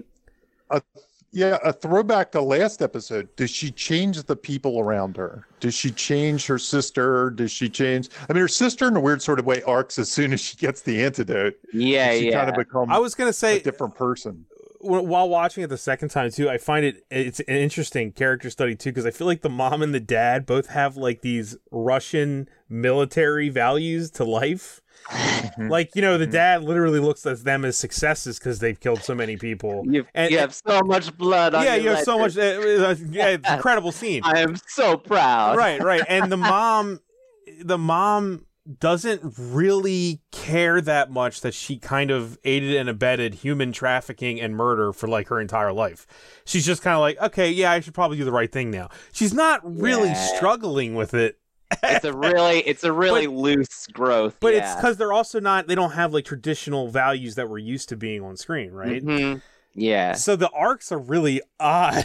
A throwback to last episode. Does she change the people around her? Does she change her sister? Does she change? I mean, her sister, in a weird sort of way, arcs as soon as she gets the antidote. She kind of becomes. I was gonna say a different person. While watching it the second time too, I find it's an interesting character study too, because I feel like the mom and the dad both have like these Russian military values to life. Like, the dad literally looks at them as successes because they've killed so many people. You have so much blood on your you have so much. It's an incredible scene. I am so proud. Right. And the mom doesn't really care that much that she kind of aided and abetted human trafficking and murder for like her entire life. She's just kind of like, okay, yeah, I should probably do the right thing now. She's not really struggling with it. It's a really loose growth. But it's because they don't have like traditional values that we're used to being on screen, right? Mm-hmm. Yeah. So the arcs are really odd.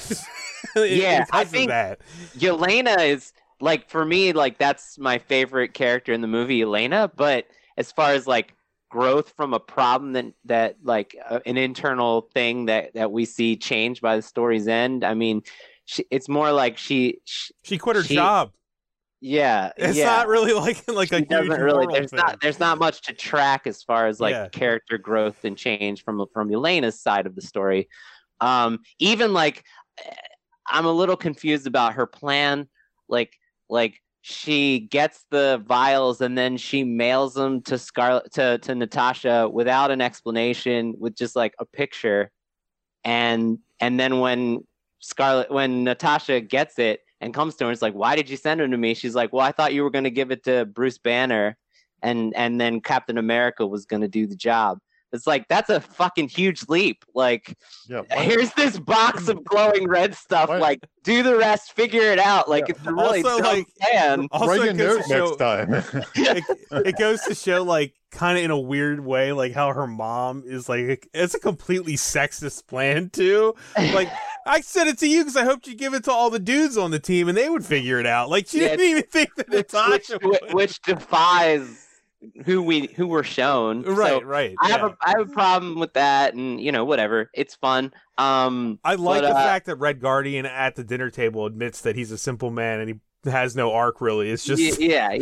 I think Yelena is, like, for me, like, that's my favorite character in the movie, Yelena. But as far as like growth from a problem that like an internal thing that we see change by the story's end, I mean, it's more like she quit her job. Yeah, it's not really like a huge really. There's not much to track as far as like character growth and change from Yelena's side of the story. Even like, I'm a little confused about her plan. Like she gets the vials and then she mails them to to Natasha without an explanation, with just like a picture, and then when Natasha gets it and comes to her, it's like, why did you send him to me? She's like, well, I thought you were going to give it to Bruce Banner, and then Captain America was going to do the job. It's like, that's a fucking huge leap. Like, here's this box of glowing red stuff. Like, do the rest, figure it out. Like, it's a really dumb plan. Write a note next time. It goes to show, like, kind of in a weird way, like how her mom is like, it's a completely sexist plan too. Like, I sent it to you because I hoped you'd give it to all the dudes on the team and they would figure it out. Like, she didn't even think that Natasha which defies who we're shown. Right. I have a problem with that, and whatever. It's fun. I like the fact that Red Guardian at the dinner table admits that he's a simple man and he has no arc really. It's just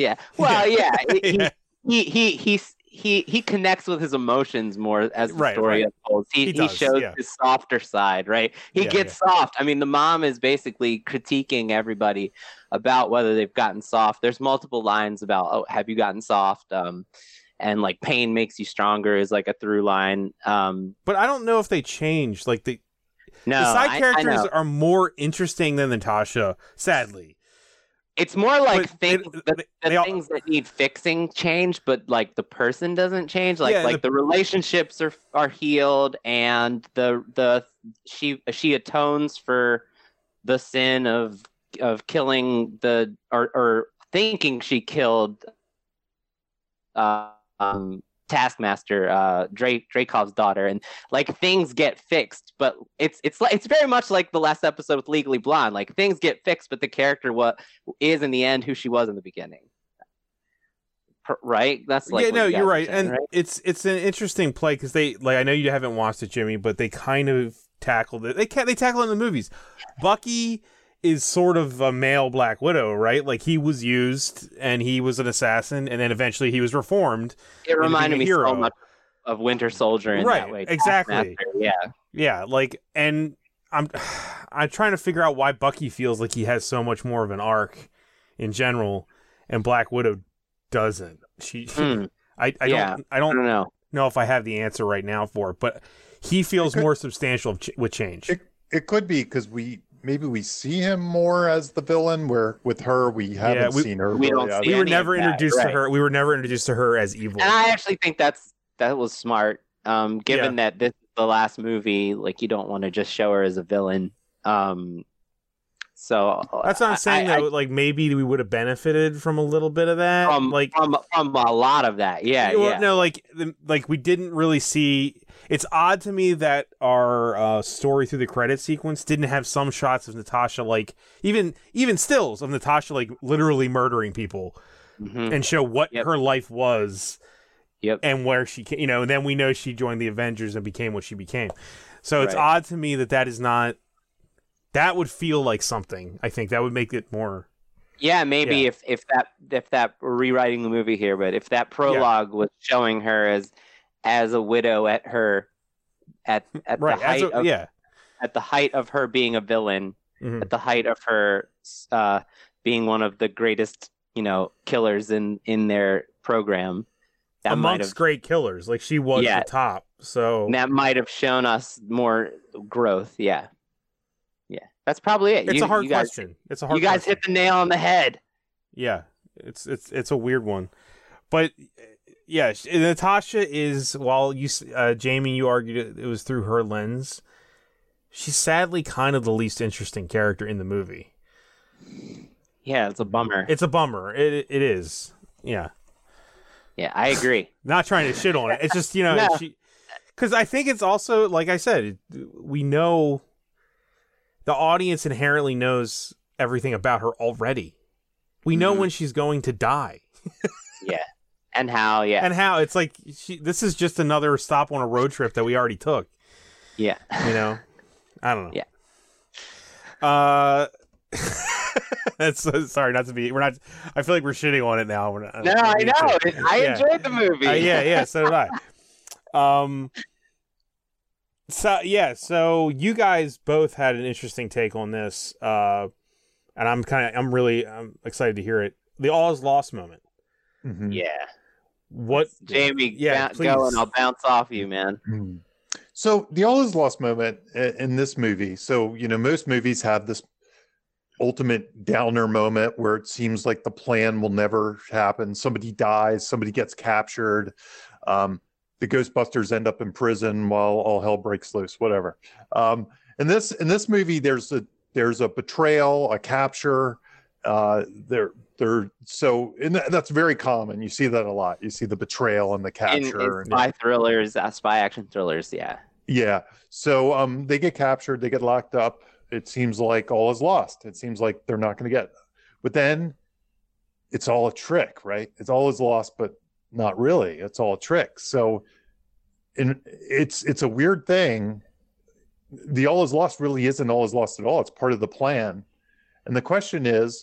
Well, He connects with his emotions more as the story unfolds. He shows his softer side, right? He gets soft. I mean, the mom is basically critiquing everybody about whether they've gotten soft. There's multiple lines about, oh, have you gotten soft? And like, pain makes you stronger is like a through line. But I don't know if they changed. Like the side characters are more interesting than Natasha, sadly. It's more like things that need fixing change, but like the person doesn't change. Like the relationships are healed, and she atones for the sin of killing or thinking she killed Taskmaster, Dreykov's daughter, and like things get fixed, but it's very much like the last episode with Legally Blonde. Like, things get fixed, but the character is in the end who she was in the beginning. Right? That's like you're right, and right? It's an interesting play because they, like, I know you haven't watched it, Jimmy, but they kind of tackled it. They tackle it in the movies. Bucky is sort of a male Black Widow, right? Like, he was used and he was an assassin, and then eventually he was reformed. It reminded me so much of Winter Soldier in that way. Exactly. Yeah. Like, and I'm trying to figure out why Bucky feels like he has so much more of an arc in general, and Black Widow doesn't. I don't know if I have the answer right now for it, but he feels more substantial with change. It could be because maybe we see him more as the villain, where with her we haven't seen her. We really don't see We were any never of that, introduced to right. her. We were never introduced to her as evil. And I actually think that was smart. Given that this is the last movie, like you don't want to just show her as a villain. So That's what I'm saying. Though, like maybe we would have benefited from a little bit of that, from a lot of that. Yeah, well, yeah. No, like we didn't really see. It's odd to me that our story through the credit sequence didn't have some shots of Natasha, like even stills of Natasha, like literally murdering people, and show what her life was, and where she came. You know, and then we know she joined the Avengers and became what she became. So it's odd to me that is not. That would feel like something. I think that would make it more. Yeah, maybe if that we're rewriting the movie here, but if that prologue was showing her as a widow at the height of her being a villain, at the height of her being one of the greatest, killers in their program. That amongst great killers, like she was the top. So that might have shown us more growth. Yeah. That's probably it. It's a hard question. It's a hard. You guys hit the nail on the head. Yeah, it's a weird one, but yeah, Natasha is. While you, Jamie, you argued it was through her lens. She's sadly kind of the least interesting character in the movie. Yeah, it's a bummer. It's a bummer. It is. Yeah. Yeah, I agree. Not trying to shit on it. It's just because I think it's also like I said, we know. The audience inherently knows everything about her already. We know when she's going to die. And how, it's like this is just another stop on a road trip that we already took. Yeah. I don't know. Yeah. That's sorry not to be. We're not. I feel like we're shitting on it now. We're not, no, I know. I enjoyed the movie. Yeah. So did I. So you guys both had an interesting take on this, and I'm excited to hear it. The all is lost moment. Mm-hmm. Yeah. What, Jamie? Go and I'll bounce off you, man. Mm-hmm. So the all is lost moment in this movie. So most movies have this ultimate downer moment where it seems like the plan will never happen. Somebody dies. Somebody gets captured. The Ghostbusters end up in prison while all hell breaks loose, whatever. In this movie, there's a betrayal, a capture. That's very common. You see that a lot. You see the betrayal and the capture. In spy thrillers, spy action thrillers, yeah. Yeah. So they get captured, they get locked up. It seems like all is lost. It seems like they're not going to get. But then it's all a trick, right? It's all is lost, but not really. It's all a trick. So it's a weird thing. The all is lost really isn't all is lost at all. It's part of the plan. And the question is,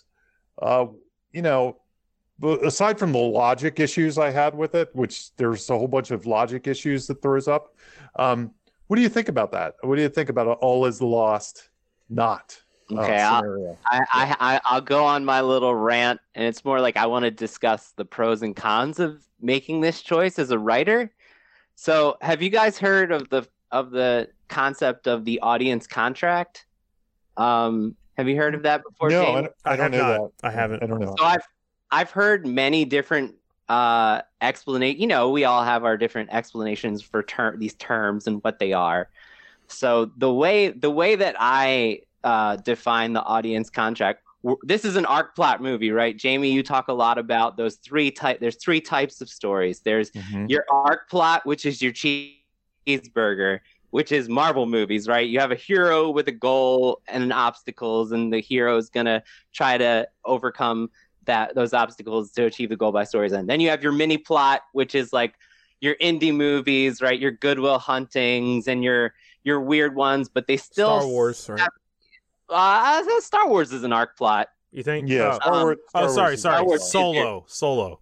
aside from the logic issues I had with it, which there's a whole bunch of logic issues that throws up. What do you think about that? What do you think about all is lost not Okay, scenario? I'll go on my little rant, and it's more like I want to discuss the pros and cons of making this choice as a writer. So, have you guys heard of the concept of the audience contract? Have you heard of that before? No, James? I don't know that. I haven't. I don't know. So I've heard many different explanation. We all have our different explanations for these terms and what they are. So the way that I define the audience contract. This is an arc plot movie, right? Jamie, you talk a lot about those there's three types of stories. There's your arc plot, which is your cheeseburger, which is Marvel movies, right? You have a hero with a goal and obstacles, and the hero is going to try to overcome those obstacles to achieve the goal by story's end. Then you have your mini plot, which is like your indie movies, right? Your Good Will Huntings and your weird ones, but they still Star Wars, right? Star Wars is an arc plot. You think? Yeah. Star Wars sorry. Wars Solo.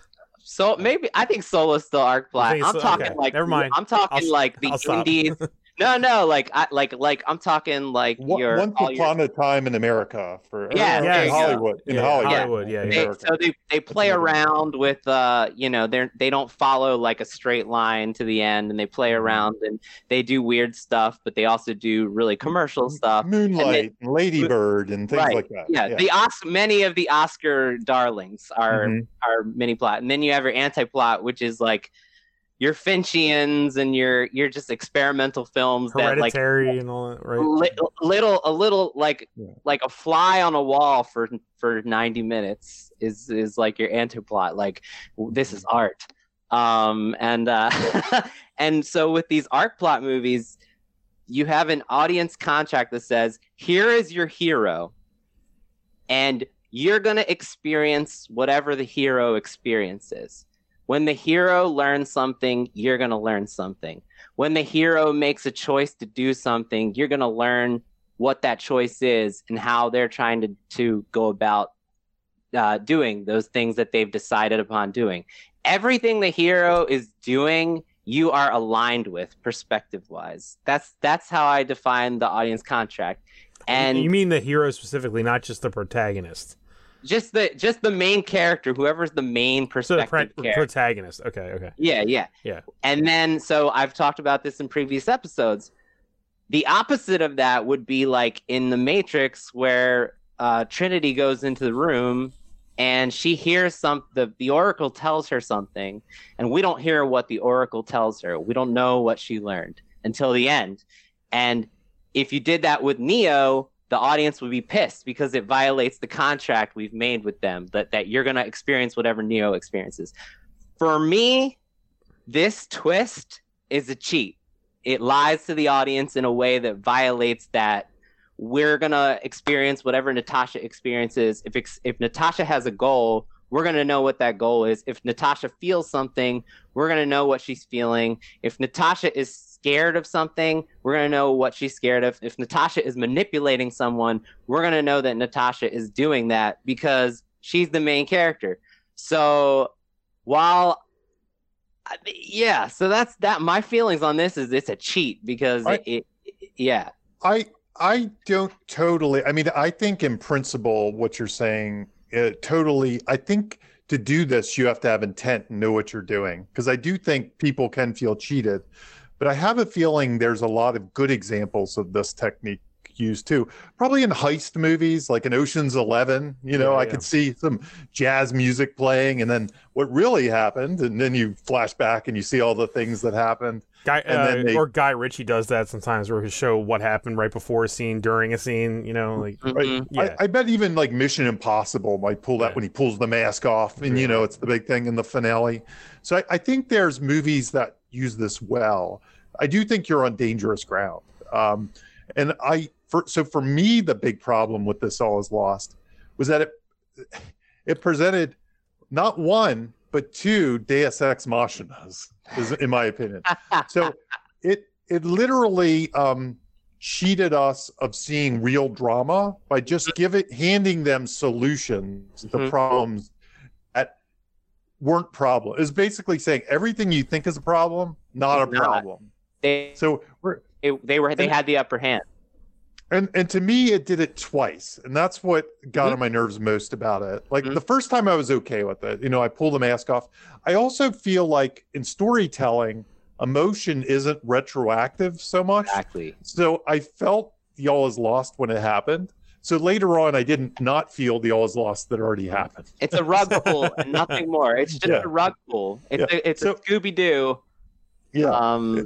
So maybe I think Solo's still arc plot. I'm talking okay. Never mind. I'm talking like the I'll stop. indies. No, like I'm talking like Once upon a time in America in Hollywood. In Hollywood. They play around with they don't follow like a straight line to the end, and they play around and they do weird stuff, but they also do really commercial stuff. Moonlight and Lady Bird and things like that. Yeah. Many of the Oscar darlings are mini plot, and then you have your anti-plot, which is like your Finchians and your just experimental films Hereditary that like and all that, right? A little like a fly on a wall for 90 minutes is like your anti-plot. Like, this is art. And so with these art plot movies, you have an audience contract that says, here is your hero, and you're going to experience whatever the hero experiences. When the hero learns something, you're going to learn something. When the hero makes a choice to do something, you're going to learn what that choice is and how they're trying to go about doing those things that they've decided upon doing. Everything the hero is doing, you are aligned with perspective-wise. That's how I define the audience contract. And you mean the hero specifically, not just the protagonist? Just the main character, whoever's the main perspective character. Protagonist. Okay. Yeah. And then, so I've talked about this in previous episodes. The opposite of that would be like in The Matrix, where Trinity goes into the room and she hears the Oracle tells her something, and we don't hear what the Oracle tells her. We don't know what she learned until the end. And if you did that with Neo, the audience would be pissed because it violates the contract we've made with them that you're going to experience whatever Neo experiences. For me, this twist is a cheat. It lies to the audience in a way that violates that. We're going to experience whatever Natasha experiences. If Natasha has a goal, we're going to know what that goal is. If Natasha feels something, we're going to know what she's feeling. If Natasha is scared of something, we're going to know what she's scared of. If Natasha is manipulating someone, we're going to know that Natasha is doing that because she's the main character. So so that's that. My feelings on this is it's a cheat because I don't totally. I mean, I think in principle, what you're saying, totally. I think to do this, you have to have intent and know what you're doing, because I do think people can feel cheated. But I have a feeling there's a lot of good examples of this technique used too. Probably in heist movies, like in Ocean's 11, I could see some jazz music playing and then what really happened. And then you flash back and you see all the things that happened. Guy Ritchie does that sometimes, where he'll show what happened right before a scene, during a scene, Right. Yeah. I bet even like Mission Impossible might pull that when he pulls the mask off and, it's the big thing in the finale. So I think there's movies that use this well. I do think you're on dangerous ground. And for me, the big problem with This All Is Lost was that it presented not one, but two Deus Ex Machinas, in my opinion. So it literally cheated us of seeing real drama by just handing them solutions to problems that weren't problems. It's basically saying everything you think is a problem, not a problem. They had the upper hand. And to me, it did it twice. And that's what got on my nerves most about it. Like the first time I was okay with it. I pulled the mask off. I also feel like in storytelling, emotion isn't retroactive so much. Exactly. So I felt the All Is Lost when it happened. So later on, I didn't not feel the All Is Lost that already happened. It's a rug pull and nothing more. It's just a rug pull. It's a Scooby-Doo. Yeah.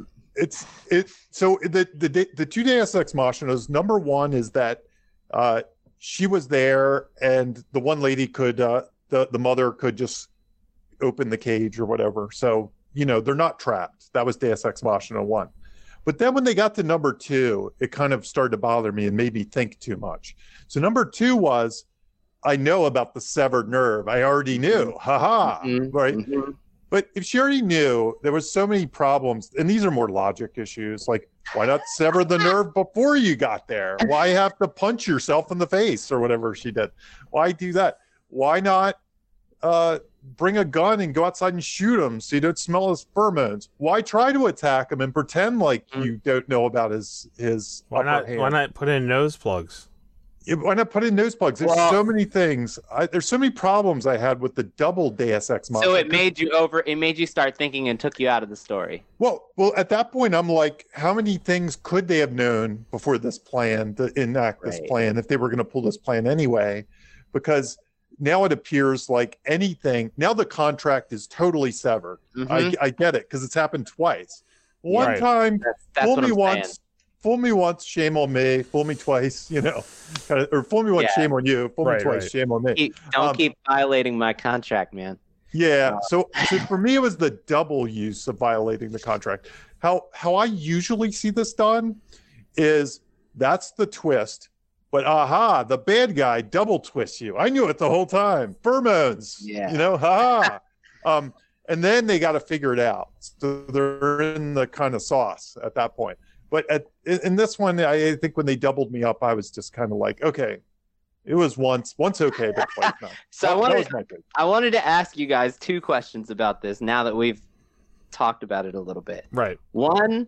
So the two Deus Ex Machinas, number one is that she was there and the one lady could the mother could just open the cage or whatever. So they're not trapped. That was Deus Ex Machina 1. But then when they got to number 2, it kind of started to bother me and made me think too much. So number 2 was, I know about the severed nerve. I already knew. Right? Mm-hmm. But if she already knew, there was so many problems, and these are more logic issues, like why not sever the nerve before you got there? Why have to punch yourself in the face or whatever she did? Why do that? Why not bring a gun and go outside and shoot him so you don't smell his pheromones? Why try to attack him and pretend like you don't know about his why not put in nose plugs? Yeah, why not put in nose plugs? There's so many things. There's so many problems I had with the double Deus Ex Machina. So it made you start thinking and took you out of the story. Well, at that point, I'm like, how many things could they have known before this plan to enact this plan if they were going to pull this plan anyway? Because now it appears like anything. Now the contract is totally severed. I get it because it's happened twice. One time, that's fool what me I'm once. saying. Fool me once, shame on me. Fool me twice, or fool me once, shame on you. Fool me twice, shame on me. Don't keep violating my contract, man. Yeah. So for me, it was the double use of violating the contract. How I usually see this done is that's the twist, but the bad guy double twists you. I knew it the whole time. Pheromones. Yeah. And then they got to figure it out. So they're in the kind of sauce at that point. But in this one, I think when they doubled me up, I was just kind of like, okay, it was once okay, but twice not. So I wanted to ask you guys 2 questions about this now that we've talked about it a little bit. Right. One,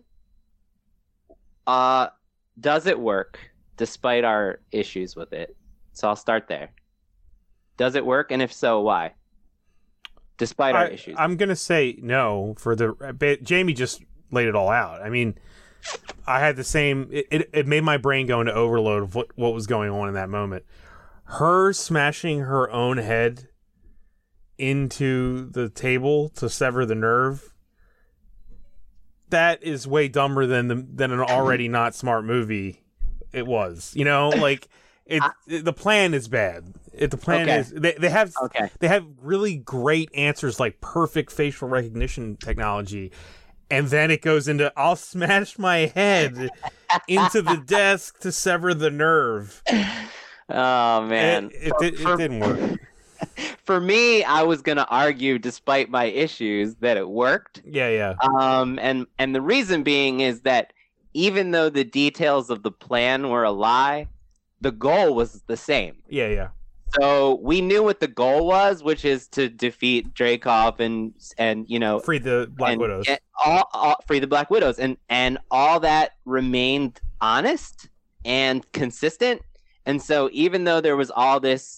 does it work despite our issues with it? So I'll start there. Does it work? And if so, why? Despite our issues. I'm going to say no Jamie just laid it all out. I mean, I had the same. It made my brain go into overload of what was going on in that moment. Her smashing her own head into the table to sever the nerve. That is way dumber than an already not smart movie. It was, like the plan is bad. The plan is they have really great answers like perfect facial recognition technology. And then it goes into, I'll smash my head into the desk to sever the nerve. Oh, man. It didn't work. For me, I was going to argue, despite my issues, that it worked. Yeah. And the reason being is that even though the details of the plan were a lie, the goal was the same. Yeah. So we knew what the goal was, which is to defeat Dreykov and free the Black Widows. Free the Black Widows, and all that remained honest and consistent. And so even though there was all this,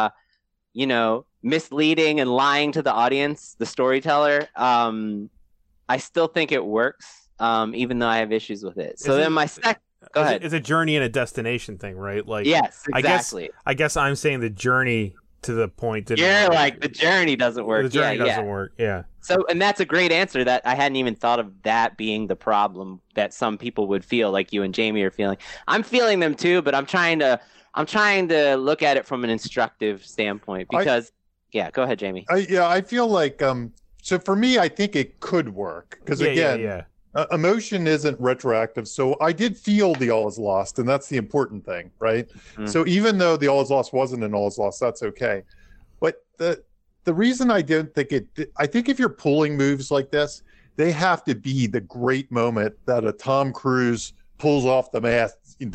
misleading and lying to the audience, the storyteller, I still think it works, even though I have issues with it. So then my second. Go ahead. It's a journey and a destination thing, right? Like, yes, exactly. I guess I'm saying the journey to the point. You're like, the journey doesn't work. The journey doesn't work. Yeah. So, and that's a great answer. That I hadn't even thought of that being the problem that some people would feel, like you and Jamie are feeling. I'm feeling them too, but I'm trying to look at it from an instructive standpoint because. Go ahead, Jamie. I feel like so for me, I think it could work because emotion isn't retroactive. So I did feel the all is lost, and that's the important thing, right? Mm-hmm. So even though the all is lost wasn't an all is lost, that's okay. But the reason I don't think I think if you're pulling moves like this, they have to be the great moment that a Tom Cruise pulls off the mask. And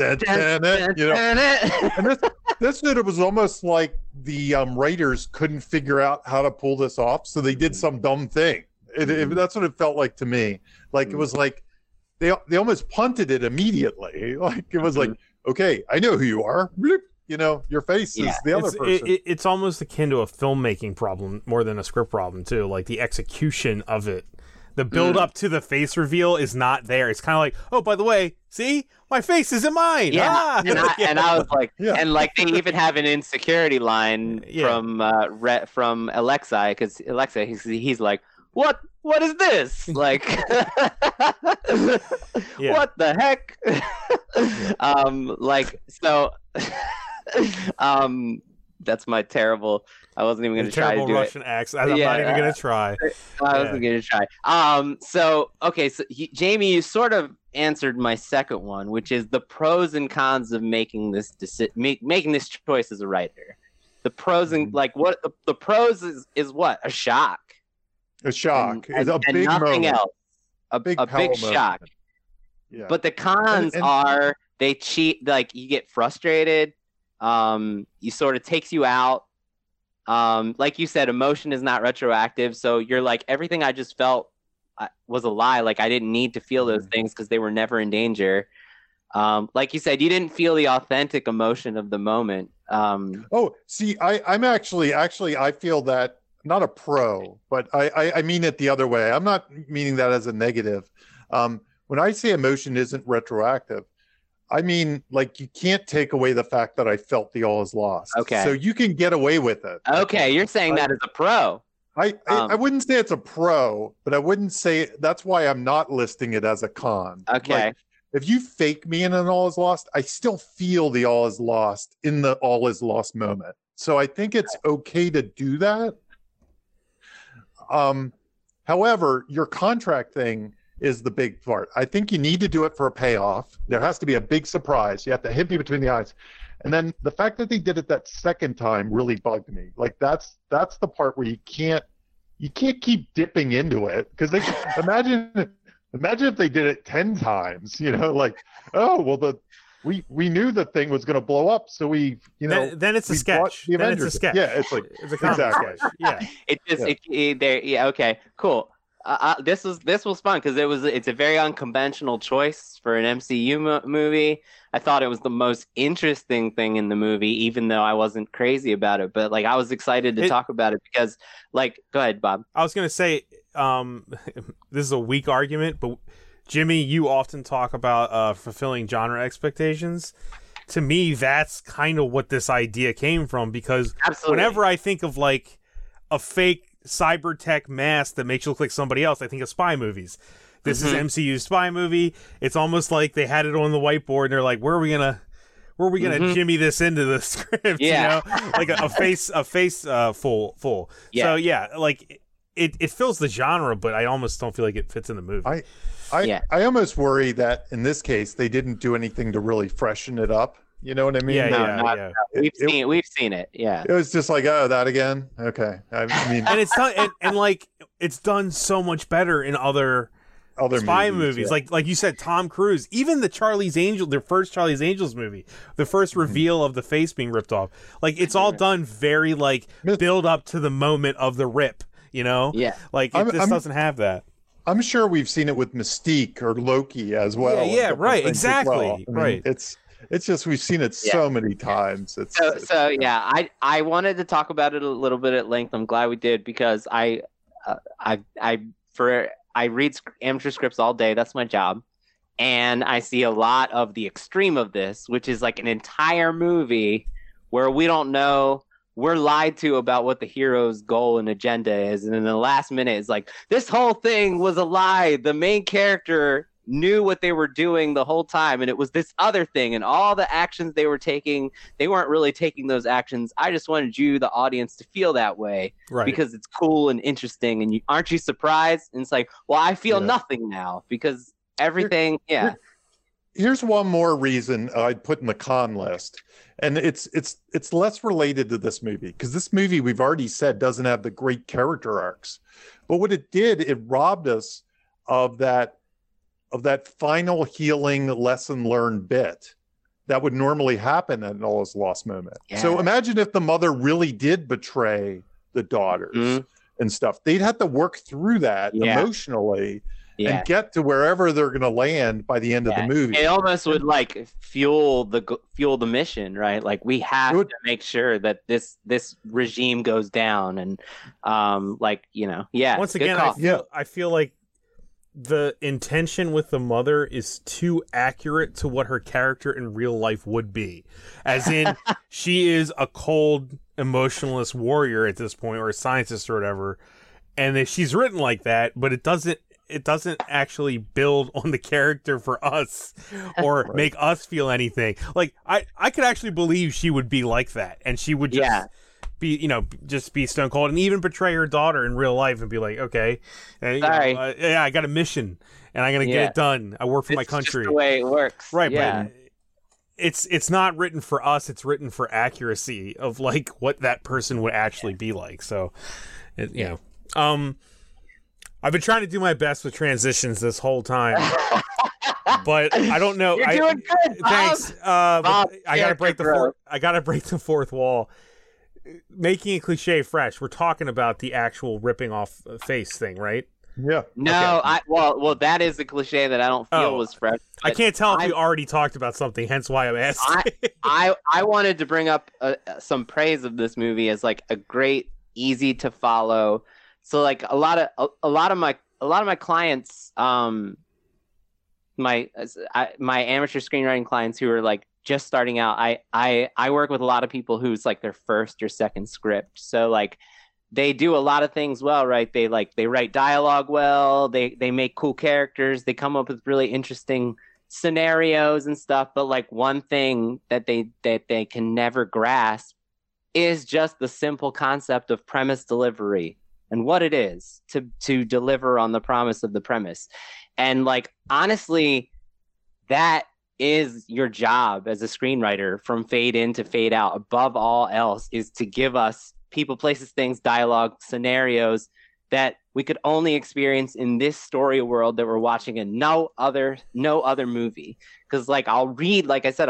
this it was almost like the writers couldn't figure out how to pull this off, so they did some dumb thing. That's what it felt like to me. Like it was like they almost punted it immediately. Like it was like, okay, I know who you are. Your face is the other person. It's almost akin to a filmmaking problem more than a script problem too. Like the execution of it, the build up to the face reveal is not there. It's kind of like, oh, by the way, see, my face isn't mine. Yeah, and I was like, and like they even have an insecurity line from Alexei, because Alexei he's like, what is this? Like, what the heck? That's my terrible. I wasn't even going to try to do Russian accent. I'm not even going to try. I wasn't going to try. So Jamie, you sort of answered my second one, which is the pros and cons of making this making this choice as a writer. The pros and what the pros is what? A shock. A shock. And a big nothing moment. else. A big shock. Yeah. But the cons are they cheat. Like you get frustrated. You sort of takes you out. Like you said, emotion is not retroactive. So you're like, everything I just felt was a lie. Like I didn't need to feel those things because they were never in danger. Like you said, you didn't feel the authentic emotion of the moment. Oh, see, I'm actually I feel that, not a pro, but I mean it the other way. I'm not meaning that as a negative. When I say emotion isn't retroactive, I mean, like, you can't take away the fact that I felt the all is lost. Okay. So you can get away with it. Okay, you're saying that as a pro. I wouldn't say it's a pro, but I wouldn't say that's why I'm not listing it as a con. Okay. Like, if you fake me in an all is lost, I still feel the all is lost in the all is lost moment. So I think it's okay to do that. However, your contract thing is the big part. I think you need to do it for a payoff. There has to be a big surprise. You have to hit me between the eyes. And then the fact that they did it that second time really bugged me. Like that's the part where you can't keep dipping into it, because they imagine if they did it 10 times, like, oh, well, we knew the thing was going to blow up, so we, then it's a sketch. Then it's a sketch. Yeah, it's like it's a exactly sketch. Yeah. Yeah. Okay. Cool. This was fun because it's a very unconventional choice for an MCU movie. I thought it was the most interesting thing in the movie, even though I wasn't crazy about it. But like, I was excited to talk about it because, like, go ahead, Bob. I was gonna say, this is a weak argument, but Jimmy, you often talk about fulfilling genre expectations. To me, that's kind of what this idea came from, because Absolutely. Whenever I think of like a fake cyber tech mask that makes you look like somebody else, I think of spy movies. This is MCU's spy movie. It's almost like they had it on the whiteboard and they're like, where are we gonna jimmy this into the script? Yeah. Like a face full. Yeah. So yeah, like it fills the genre, but I almost don't feel like it fits in the movie. I almost worry that in this case they didn't do anything to really freshen it up. You know what I mean? Yeah. We've seen it. Yeah. It was just like, oh, that again. Okay. I mean, and it's done, and like it's done so much better in other spy movies. Yeah. Like you said, Tom Cruise, even the first Charlie's Angels movie, the first reveal of the face being ripped off. Like, it's all done very like build up to the moment of the rip. Yeah. Like it doesn't have that. I'm sure we've seen it with Mystique or Loki as well. Yeah, right, exactly, well. I mean, right. It's just we've seen it so many times. So I wanted to talk about it a little bit at length. I'm glad we did, because I read amateur scripts all day. That's my job, and I see a lot of the extreme of this, which is like an entire movie where we don't know. We're lied to about what the hero's goal and agenda is, and in the last minute, it's like, this whole thing was a lie. The main character knew what they were doing the whole time, and it was this other thing, and all the actions they were taking, they weren't really taking those actions. I just wanted you, the audience, to feel that way, right? Because it's cool and interesting, and aren't you surprised? And it's like, well, I feel nothing now because everything. Here's one more reason I'd put in the con list, and it's less related to this movie, because this movie, we've already said, doesn't have the great character arcs, but what it did, it robbed us of that final healing lesson learned bit that would normally happen at an all is lost moment. Yeah. So imagine if the mother really did betray the daughters and stuff. They'd have to work through that emotionally and get to wherever they're going to land by the end of the movie. It almost would like fuel the mission, right? Like, we have to make sure that this regime goes down, and Once again, I feel like the intention with the mother is too accurate to what her character in real life would be. As in, she is a cold, emotionless warrior at this point, or a scientist or whatever. And she's written like that, but it doesn't actually build on the character for us or make us feel anything. Like, I could actually believe she would be like that, and she would just be stone cold, and even betray her daughter in real life and be like, okay, I got a mission and I'm going to get it done. I work for my country. Just the way it works. Right. Yeah. But it's not written for us. It's written for accuracy of like what that person would actually be like. So, I've been trying to do my best with transitions this whole time, but I don't know. You're doing good, Bob. Thanks. Bob, I gotta break the fourth wall. making a cliche fresh, we're talking about the actual ripping off face thing, right? Yeah. No, Okay. well, that is the cliche that I don't feel was fresh. I can't tell if I- you already talked about something, hence why I'm asking. I wanted to bring up some praise of this movie as like a great, easy to follow. So like a lot of my clients, my amateur screenwriting clients who are like just starting out. I work with a lot of people who's like their first or second script. So like they do a lot of things well, right? They write dialogue well. They make cool characters. They come up with really interesting scenarios and stuff. But like one thing that they can never grasp is just the simple concept of premise delivery and what it is to deliver on the promise of the premise. And like honestly, that is your job as a screenwriter from fade in to fade out. Above all else is to give us people, places, things, dialogue, scenarios that we could only experience in this story world that we're watching in no other movie. Because like I'll read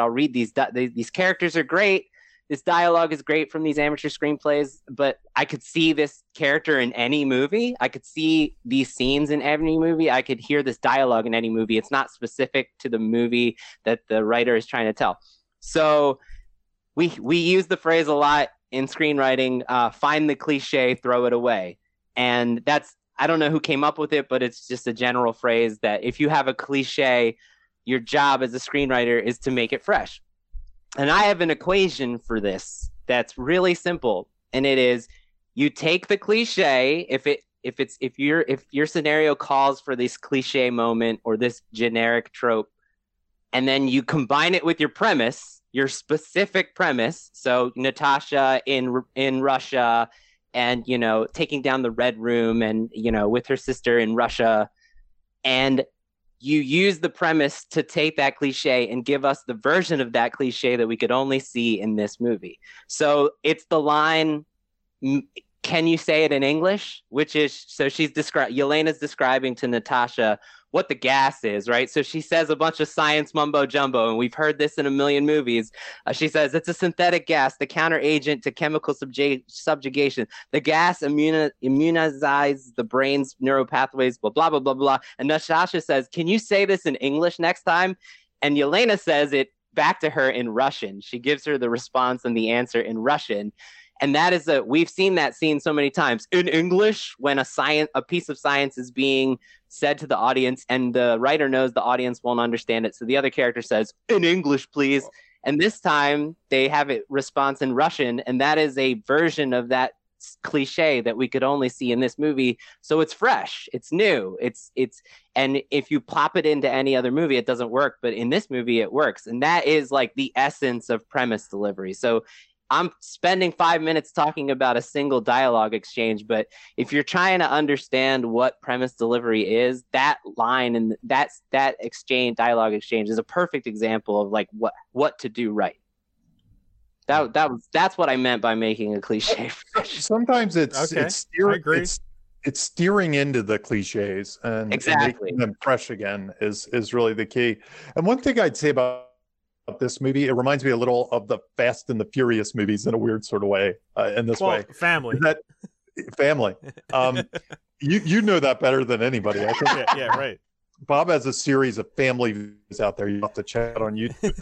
these characters are great, this dialogue is great from these amateur screenplays, but I could see this character in any movie. I could see these scenes in any movie. I could hear this dialogue in any movie. It's not specific to the movie that the writer is trying to tell. So we use the phrase a lot in screenwriting, find the cliche, throw it away. And I don't know who came up with it, but it's just a general phrase that if you have a cliche, your job as a screenwriter is to make it fresh. And I have an equation for this that's really simple. And it is, you take the cliche, if your scenario calls for this cliche moment or this generic trope, and then you combine it with your premise, your specific premise. So Natasha in Russia, and taking down the Red Room, and with her sister in Russia, and you use the premise to take that cliche and give us the version of that cliche that we could only see in this movie. So it's the line, can you say it in English? Which is, so Yelena's describing to Natasha what the gas is, right? So she says a bunch of science mumbo jumbo, and we've heard this in a million movies. She says it's a synthetic gas, the counter agent to chemical subjugation. The gas immunizes the brain's neuropathways, blah, blah, blah, blah, blah. And Natasha says, can you say this in English next time? And Yelena says it back to her in Russian. She gives her the response and the answer in Russian. And that is we've seen that scene so many times in English when a piece of science is being said to the audience and the writer knows the audience won't understand it. So the other character says, in English, please. And this time they have it response in Russian. And that is a version of that cliche that we could only see in this movie. So it's fresh, it's new, and if you plop it into any other movie, it doesn't work. But in this movie, it works. And that is like the essence of premise delivery. So I'm spending 5 minutes talking about a single dialogue exchange, but if you're trying to understand what premise delivery is, that line and that dialogue exchange is a perfect example of like what to do right. That's what I meant by making a cliche. Sometimes it's steering into the cliches and exactly making them fresh again is really the key. And one thing I'd say about this movie, it reminds me a little of the Fast and the Furious movies in a weird sort of way. Family. Family. You know that better than anybody, I think. Yeah, right. Bob has a series of family videos out there. You have to check out on YouTube.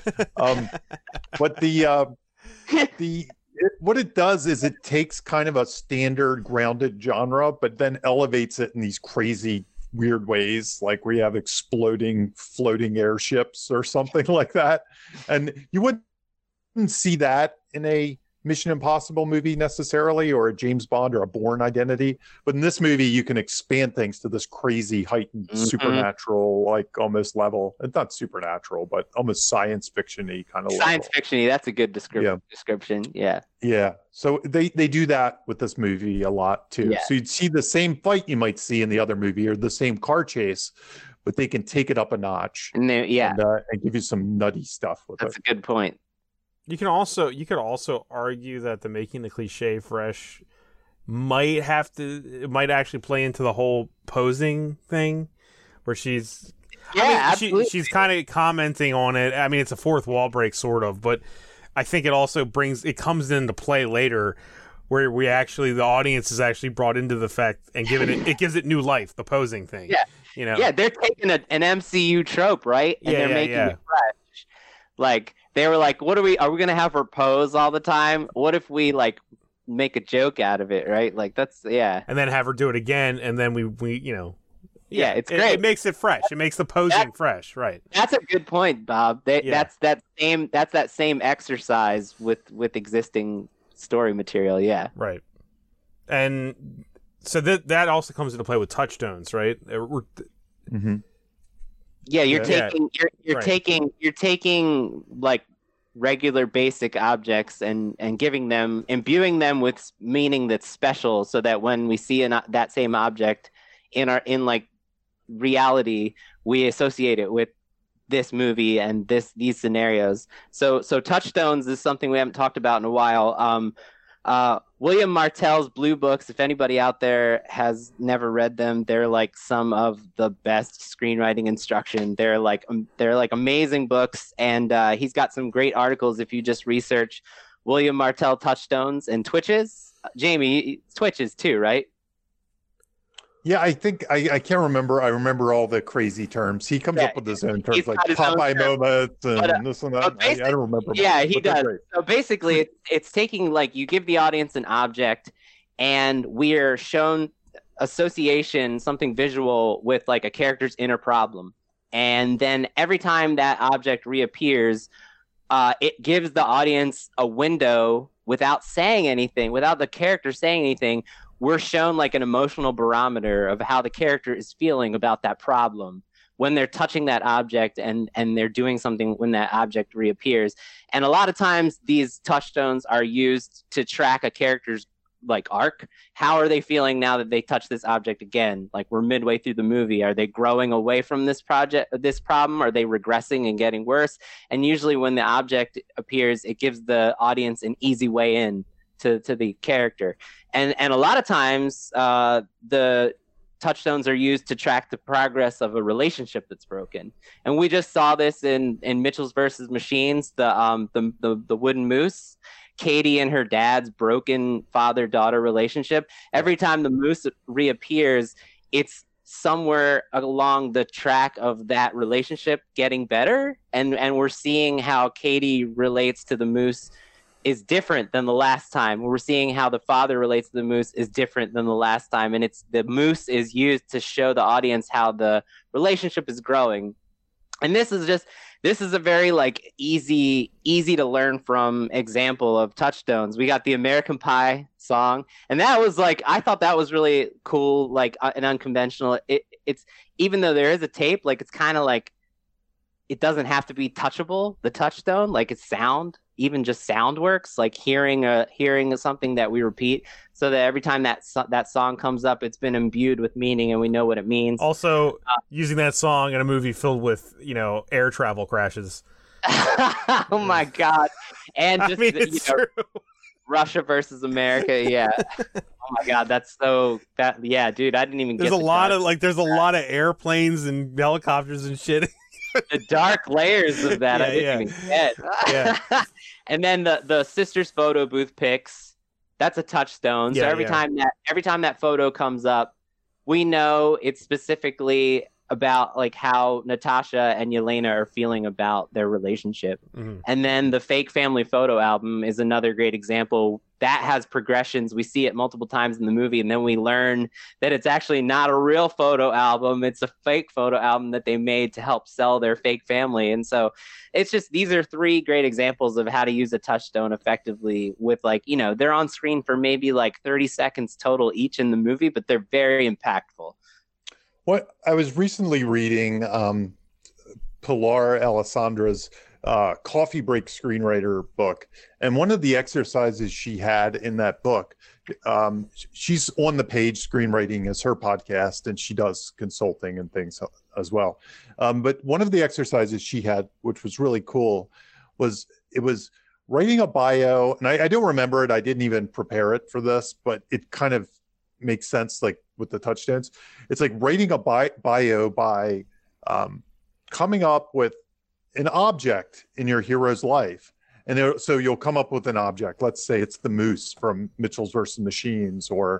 But what it does is it takes kind of a standard grounded genre, but then elevates it in these crazy weird ways, like we have exploding floating airships or something like that. And you wouldn't see that in a Mission Impossible movie necessarily, or a James Bond or a Bourne Identity. But in this movie, you can expand things to this crazy heightened supernatural, like almost level. It's not supernatural, but almost science fiction-y kind of science fiction-y. That's a good description. Yeah. Yeah. So they do that with this movie a lot too. Yeah. So you'd see the same fight you might see in the other movie or the same car chase, but they can take it up a notch and give you some nutty stuff with it. That's a good point. You could also argue that the making the cliche fresh might actually play into the whole posing thing, where she's absolutely. She's kind of commenting on it. I mean, it's a fourth wall break sort of, but I think it also comes into play later, where the audience is actually brought into the fact and it gives it new life, the posing thing. Yeah. You know? Yeah, they're taking an MCU trope, right? And they're making it fresh. Like, they were like, are we going to have her pose all the time? What if we, like, make a joke out of it, right? Like, that's, And then have her do it again, and then we you know. Yeah, it's great. It makes it fresh. It makes the posing fresh, right? That's a good point, Bob. That's that same exercise with existing story material, Right. And so that also comes into play with touchstones, right? Mm-hmm. Yeah, you're taking like regular basic objects and imbuing them with meaning that's special, so that when we see that same object in like reality, we associate it with this movie and these scenarios. So touchstones is something we haven't talked about in a while. William Martell's Blue Books, if anybody out there has never read them, they're like some of the best screenwriting instruction. They're like amazing books, and he's got some great articles if you just research William Martell touchstones and twitches. Jamie, twitches too, right? Yeah, I think I can't remember. I remember all the crazy terms. He comes up with his own terms, like Popeye moments and this and that. I don't remember. Yeah, he does. So basically, it's taking, like, you give the audience an object, and we're shown association, something visual with like a character's inner problem, and then every time that object reappears, it gives the audience a window without saying anything, without the character saying anything. We're shown like an emotional barometer of how the character is feeling about that problem when they're touching that object and they're doing something when that object reappears. And a lot of times these touchstones are used to track a character's like arc. How are they feeling now that they touch this object again? Like, we're midway through the movie. Are they growing away from this problem? Are they regressing and getting worse? And usually when the object appears, it gives the audience an easy way in to the character. And a lot of times the touchstones are used to track the progress of a relationship that's broken. And we just saw this in Mitchell's versus Machines, the wooden moose. Katie and her dad's broken father-daughter relationship. Every time the moose reappears, it's somewhere along the track of that relationship getting better. And we're seeing how Katie relates to the moose is different than the last time. We're seeing how the father relates to the moose is different than the last time. And the moose is used to show the audience how the relationship is growing. And this is a very like easy to learn from example of touchstones. We got the American Pie song, and that was like, I thought that was really cool, like and unconventional. It's even though there is a tape, like, it's kind of like, it doesn't have to be touchable, the touchstone, like it's sound. Even just sound works, like hearing something that we repeat, so that every time that song comes up, it's been imbued with meaning and we know what it means. Also, using that song in a movie filled with, air travel crashes. Oh my God. And just Russia versus America. Yeah. Oh my God. Yeah, dude, I didn't even get there's a lot of airplanes and helicopters and shit. The dark layers of that I didn't even get. Yeah. And then the sisters photo booth pics, that's a touchstone. So every time that photo comes up, we know it's specifically about like how Natasha and Yelena are feeling about their relationship. Mm-hmm. And then the fake family photo album is another great example. That has progressions. We see it multiple times in the movie, and then we learn that it's actually not a real photo album. It's a fake photo album that they made to help sell their fake family. And so it's just, these are three great examples of how to use a touchstone effectively with, like, they're on screen for maybe like 30 seconds total each in the movie, but they're very impactful. What I was recently reading Pilar Alessandra's Coffee Break screenwriter book, and one of the exercises she had in that book, she's on the page screenwriting as her podcast, and she does consulting and things as well. But one of the exercises she had, which was really cool, was writing a bio, and I don't remember it. I didn't even prepare it for this, but it kind of makes sense, like with the touchdowns. It's like writing a bio by coming up with an object in your hero's life And so you'll come up with an object. Let's say it's the moose from Mitchell's versus Machines, or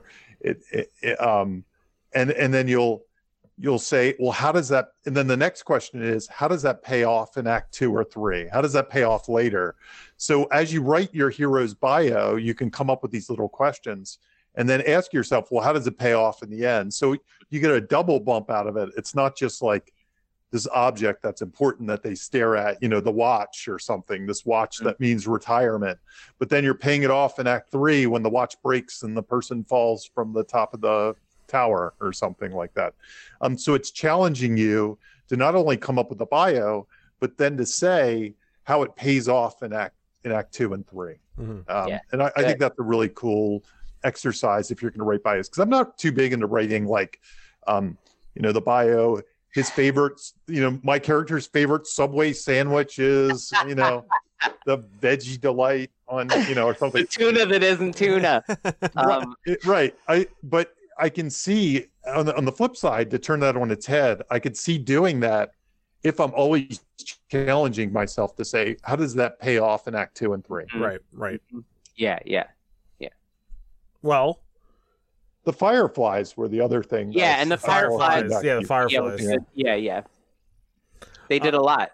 and then you'll say, well, how does that? And then the next question is, how does that pay off in Act 2 or 3? How does that pay off later? So as you write your hero's bio, you can come up with these little questions, and then ask yourself, well, how does it pay off in the end? So you get a double bump out of it. It's not just like this object that's important that they stare at, the watch or something, this watch that means retirement. But then you're paying it off in Act 3 when the watch breaks and the person falls from the top of the tower or something like that. So it's challenging you to not only come up with a bio, but then to say how it pays off in Act 2 and 3. And I think that's a really cool exercise if you're going to write bios, because I'm not too big into writing like the bio, his favorites, my character's favorite Subway sandwich is the veggie delight on or something, the tuna that isn't tuna. Right. But I can see on the flip side, to turn that on its head, I could see doing that if I'm always challenging myself to say, how does that pay off in Act 2 and 3? Right. Yeah. Well, the Fireflies were the other thing. Yeah, and the Fireflies. Yeah, the Fireflies. Yeah. They did a lot.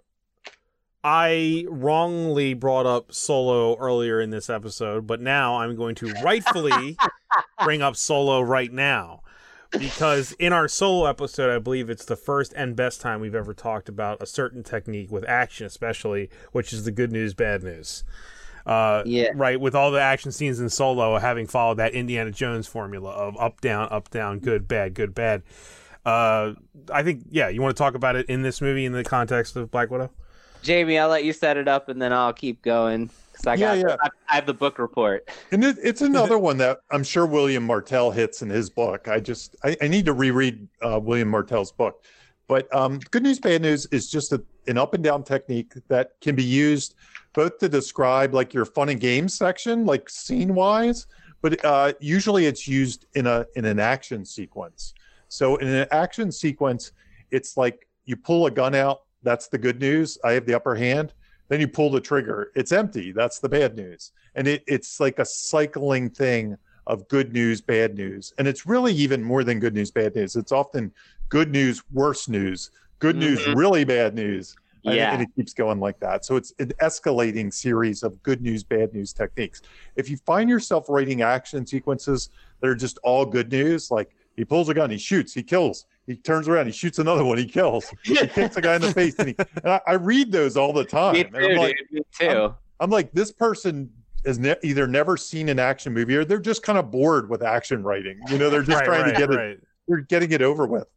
I wrongly brought up Solo earlier in this episode, but now I'm going to rightfully bring up Solo right now. Because in our Solo episode, I believe it's the first and best time we've ever talked about a certain technique with action, especially, which is the good news, bad news. Right, with all the action scenes in Solo having followed that Indiana Jones formula of up, down, good, bad. I think, you want to talk about it in this movie in the context of Black Widow? Jamie, I'll let you set it up and then I'll keep going. I have the book report. And it's another one that I'm sure William Martell hits in his book. I need to reread William Martell's book. But good news, bad news is just an up and down technique that can be used both to describe like your fun and games section, like scene wise, but usually it's used in an action sequence. So in an action sequence, it's like you pull a gun out. That's the good news. I have the upper hand. Then you pull the trigger. It's empty. That's the bad news. And it's like a cycling thing of good news, bad news. And it's really even more than good news, bad news. It's often good news, worse news, good news, really bad news. Yeah. And it keeps going like that. So it's an escalating series of good news, bad news techniques. If you find yourself writing action sequences that are just all good news, like he pulls a gun, he shoots, he kills, he turns around, he shoots another one, he kills, he kicks a guy in the face. And I read those all the time. Me too, and I'm like, Me too. I'm like, this person has either never seen an action movie or they're just kind of bored with action writing. They're just trying to get it. They're getting it over with.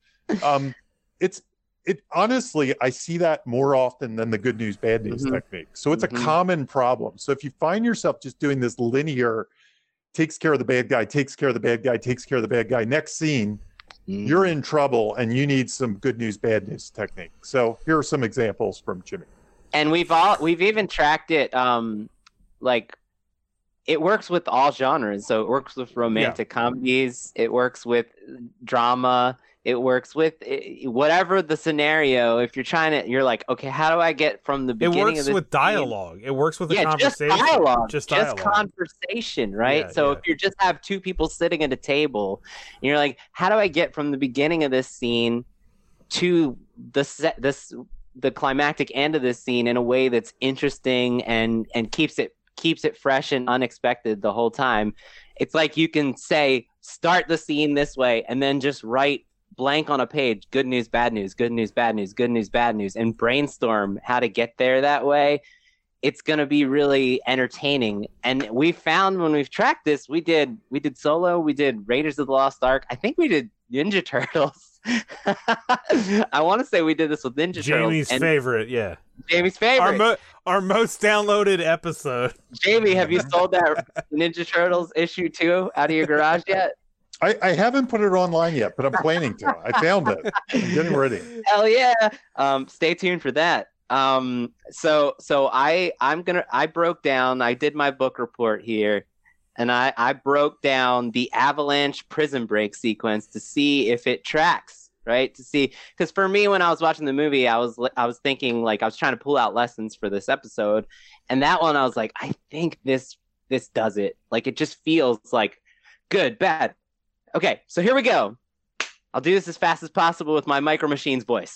It honestly, I see that more often than the good news, bad news technique. So it's a common problem. So if you find yourself just doing this linear, takes care of the bad guy, takes care of the bad guy, takes care of the bad guy, next scene, you're in trouble and you need some good news, bad news technique. So here are some examples from Jimmy. And we've even tracked it, like it works with all genres. So it works with romantic comedies. It works with drama. It works with whatever the scenario. If you're like, okay, how do I get from the beginning of this? It works with dialogue. It works with a conversation. Just conversation, right? If you just have two people sitting at a table, and you're like, how do I get from the beginning of this scene to the climactic end of this scene in a way that's interesting and keeps it fresh and unexpected the whole time? It's like you can say, start the scene this way, and then just write blank on a page, good news, bad news, good news, bad news, good news, bad news, and brainstorm how to get there that way. It's going to be really entertaining. And we found when we've tracked this, we did Solo, we did Raiders of the Lost Ark. I think we did Ninja Turtles. I want to say we did this with Ninja Turtles. Jamie's favorite, yeah. Jamie's favorite. Our most downloaded episode. Jamie, have you sold that Ninja Turtles issue 2 out of your garage yet? I haven't put it online yet, but I'm planning to. I found it. I'm getting ready. Hell yeah. Stay tuned for that. So I broke down, I did my book report here, and I broke down the Avalanche prison break sequence to see if it tracks right? To see, because for me, when I was watching the movie, I was thinking, like, I was trying to pull out lessons for this episode, and that one I was like, I think this does it. Like, it just feels like good, bad. Okay, so here we go. I'll do this as fast as possible with my Micro Machines voice.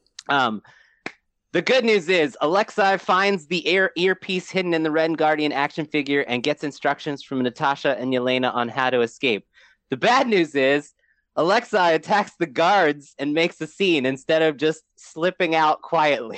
The good news is Alexei finds the earpiece hidden in the Red Guardian action figure and gets instructions from Natasha and Yelena on how to escape. The bad news is Alexei attacks the guards and makes a scene instead of just slipping out quietly.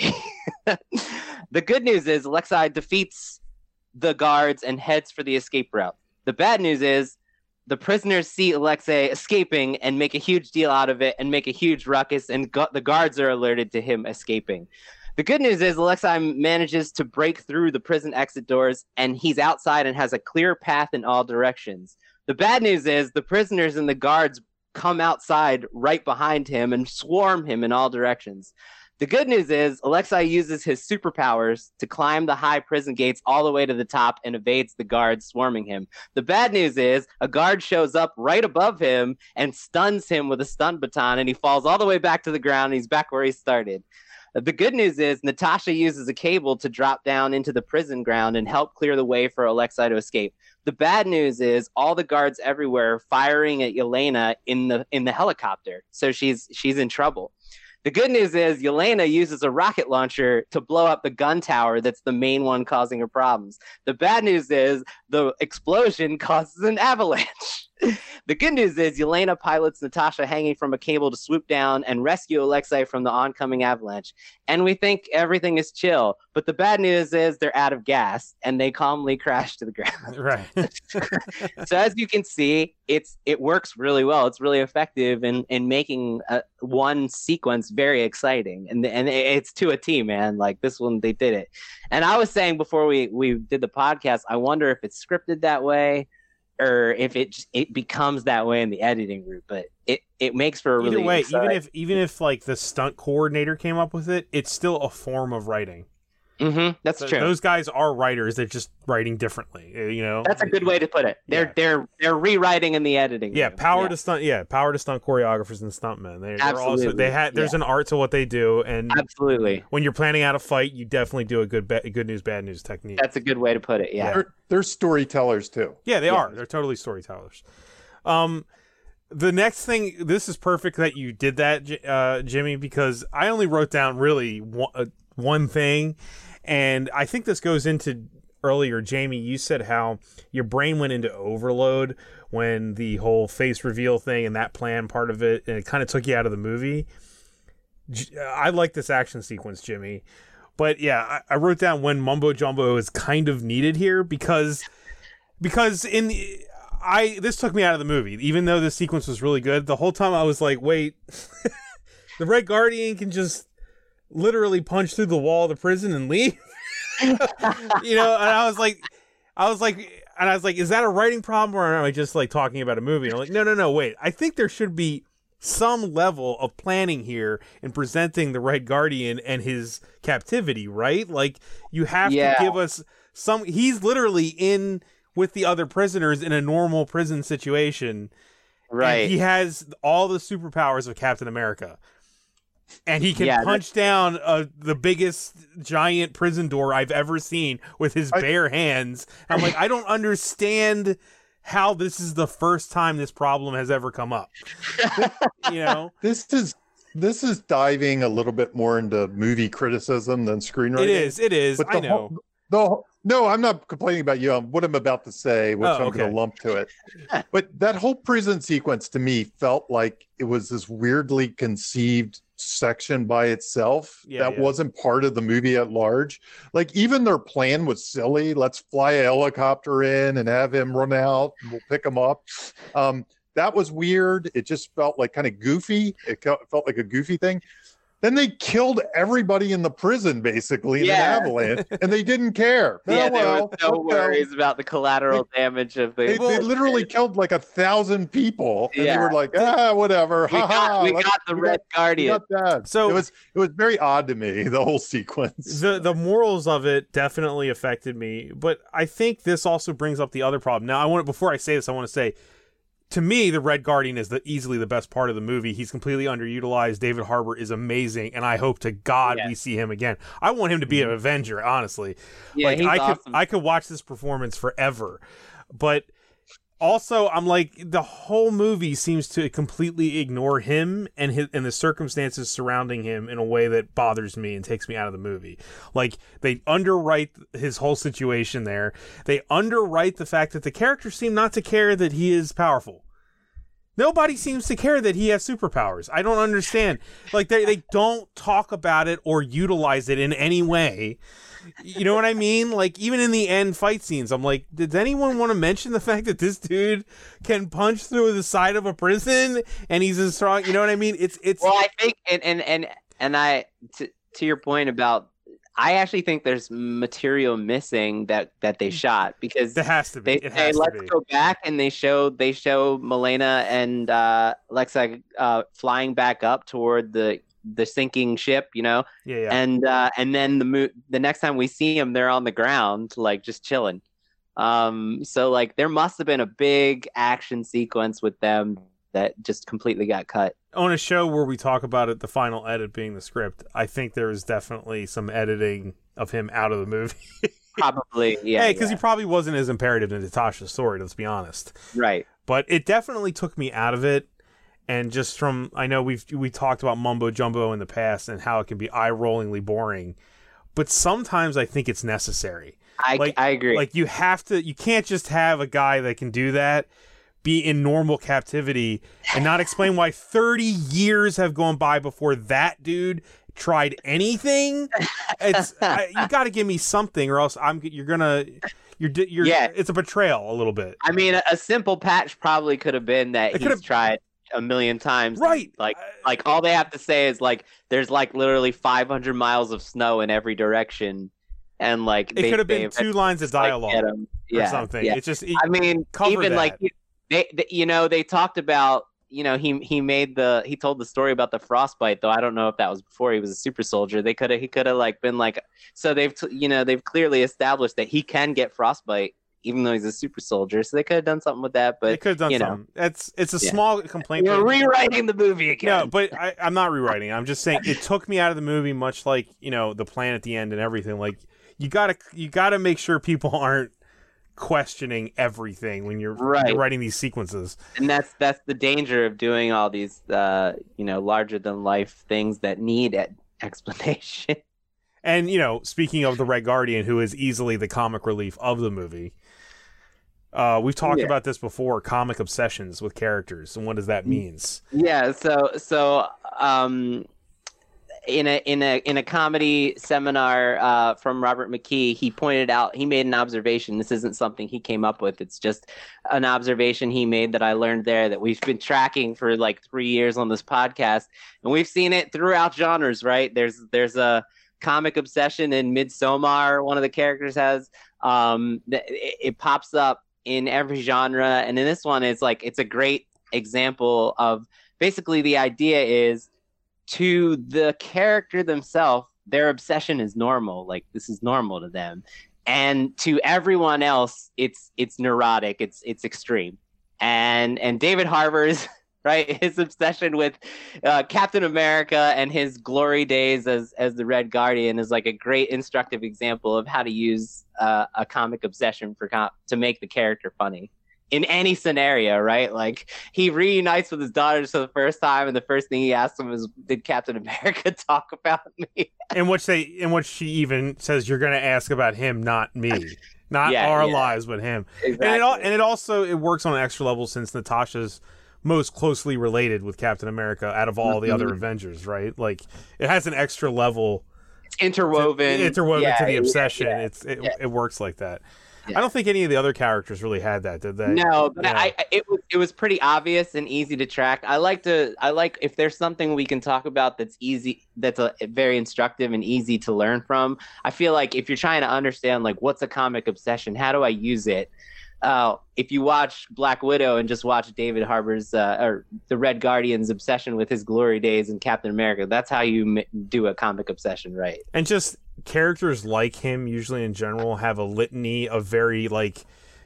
The good news is Alexei defeats the guards and heads for the escape route. The bad news is the prisoners see Alexei escaping and make a huge deal out of it and make a huge ruckus, and the guards are alerted to him escaping. The good news is Alexei manages to break through the prison exit doors, and he's outside and has a clear path in all directions. The bad news is the prisoners and the guards come outside right behind him and swarm him in all directions. The good news is Alexei uses his superpowers to climb the high prison gates all the way to the top and evades the guards swarming him. The bad news is a guard shows up right above him and stuns him with a stun baton, and he falls all the way back to the ground, and he's back where he started. The good news is Natasha uses a cable to drop down into the prison ground and help clear the way for Alexei to escape. The bad news is all the guards everywhere firing at Yelena in the helicopter, so she's in trouble. The good news is Yelena uses a rocket launcher to blow up the gun tower that's the main one causing her problems. The bad news is the explosion causes an avalanche. The good news is Yelena pilots Natasha hanging from a cable to swoop down and rescue Alexei from the oncoming avalanche. And we think everything is chill. But the bad news is they're out of gas and they calmly crash to the ground. Right. So as you can see, it works really well. It's really effective in making one sequence very exciting. And it's to a T, man. Like this one, they did it. And I was saying before we did the podcast, I wonder if it's scripted that way, or if it becomes that way in the editing route, but it makes for a really either way, exciting. even if like the stunt coordinator came up with it, it's still a form of writing. Mm-hmm, that's true. Those guys are writers. They're just writing differently. You know, that's a good way to put it. They're rewriting in the editing. Yeah, power to stunt choreographers and stuntmen. There's an art to what they do, and absolutely. When you're planning out a fight, you definitely do a good news, bad news technique. That's a good way to put it. Yeah, they're storytellers too. Yeah, they are. They're totally storytellers. The next thing, this is perfect that you did that, Jimmy, because I only wrote down really one thing, and I think this goes into earlier, Jamie, you said how your brain went into overload when the whole face reveal thing and that plan part of it, and it kind of took you out of the movie. I like this action sequence, Jimmy, but yeah, I wrote down when mumbo jumbo is kind of needed here because this took me out of the movie, even though the sequence was really good. The whole time I was like, wait, the Red Guardian can just literally punch through the wall of the prison and leave. And I was like, is that a writing problem, or am I just like talking about a movie? And I'm like, no, wait. I think there should be some level of planning here in presenting the Red Guardian and his captivity, right? Like, you have to give us some. He's literally in with the other prisoners in a normal prison situation, right? And he has all the superpowers of Captain America. And he can punch down the biggest giant prison door I've ever seen with his bare hands. I'm like, I don't understand how this is the first time this problem has ever come up. This is diving a little bit more into movie criticism than screenwriting. It is. I know. No, I'm not complaining about you. What I'm about to say, which I'm going to lump to it. But that whole prison sequence to me felt like it was this weirdly conceived section by itself that wasn't part of the movie at large. Like, even their plan was silly. Let's fly a helicopter in and have him run out and we'll pick him up. That was weird. It just felt like kind of goofy. It felt like a goofy thing. Then they killed everybody in the prison, basically, in an avalanche, and they didn't care. There was no worries about the collateral damage of the... They literally killed like 1,000 people, and they were like, whatever. We got the Red Guardian. So it was very odd to me, the whole sequence. The morals of it definitely affected me, but I think this also brings up the other problem. Now, before I say this, I want to say, to me, the Red Guardian is easily the best part of the movie. He's completely underutilized. David Harbour is amazing, and I hope to God we see him again. I want him to be an Avenger, honestly. Yeah, like he's awesome. I could watch this performance forever. But also, I'm like, the whole movie seems to completely ignore him and the circumstances surrounding him in a way that bothers me and takes me out of the movie. Like, they underwrite his whole situation there. They underwrite the fact that the characters seem not to care that he is powerful. Nobody seems to care that he has superpowers. I don't understand. Like, they don't talk about it or utilize it in any way. You know what I mean? Like, even in the end fight scenes, I'm like, did anyone want to mention the fact that this dude can punch through the side of a prison and he's as strong? You know what I mean? It's. Well, I think, and I to your point about, I actually think there's material missing that they shot, because there has to be. Let's go back, and they show Milena and Lexa flying back up toward the sinking ship, you know. Yeah. And then the next time we see them, they're on the ground, like, just chilling. So, like, there must have been a big action sequence with them that just completely got cut. On a show where we talk about it, the final edit being the script, I think there is definitely some editing of him out of the movie. Probably, yeah. Because he probably wasn't as imperative in Natasha's story, let's be honest. Right. But it definitely took me out of it. And just from, I know we talked about Mumbo Jumbo in the past and how it can be eye-rollingly boring, but sometimes I think it's necessary. I agree. Like, you can't just have a guy that can do that be in normal captivity and not explain why 30 years have gone by before that dude tried anything. It's you got to give me something, or else it's a betrayal a little bit. I mean, a simple patch probably could have been that he's tried a million times, right? Like all they have to say is, like, there's like literally 500 miles of snow in every direction, and like it could have been 2 lines of dialogue or something. Yeah. It's just, I mean, even that. Like they talked about, he told the story about the frostbite, though I don't know if that was before he was a super soldier. He could have like been like, so they've clearly established that he can get frostbite even though he's a super soldier, so they could have done something with that. But they could have done something. It's a small complaint. You're rewriting the movie again. No, but I'm not rewriting. I'm just saying it took me out of the movie, much like the plan at the end and everything. Like, you gotta make sure people aren't questioning everything when you're writing these sequences. And that's the danger of doing all these larger than life things that need explanation. And speaking of the Red Guardian, who is easily the comic relief of the movie, we've talked about this before, comic obsessions with characters and what does that means. Yeah, so in a comedy seminar from Robert McKee, he made an observation. This isn't something he came up with. It's just an observation he made that I learned there, that we've been tracking for like 3 years on this podcast, and we've seen it throughout genres, right? There's a comic obsession in Midsommar. One of the characters has it pops up in every genre, and in this one it's a great example of basically the idea is, to the character themselves, their obsession is normal. Like, this is normal to them, and to everyone else, it's neurotic. It's extreme. And David Harbour's his obsession with Captain America and his glory days as the Red Guardian is like a great instructive example of how to use a comic obsession to make the character funny in any scenario, right? Like, he reunites with his daughters for the first time, and the first thing he asks them is, "Did Captain America talk about me?" In which she even says, "You're going to ask about him, not me, not our lives, but him." Exactly. And it works on an extra level since Natasha's most closely related with Captain America out of all the other Avengers, right? Like, it has an extra level. It's interwoven to the obsession. It works like that. Yeah. I don't think any of the other characters really had that, did they? No, but it was pretty obvious and easy to track. I like if there's something we can talk about that's easy, that's very instructive and easy to learn from. I feel like if you're trying to understand, like, what's a comic obsession, how do I use it? If you watch Black Widow and just watch David Harbour's or the Red Guardian's obsession with his glory days in Captain America, that's how you do a comic obsession, right? And just characters like him, usually in general, have a litany of very, like,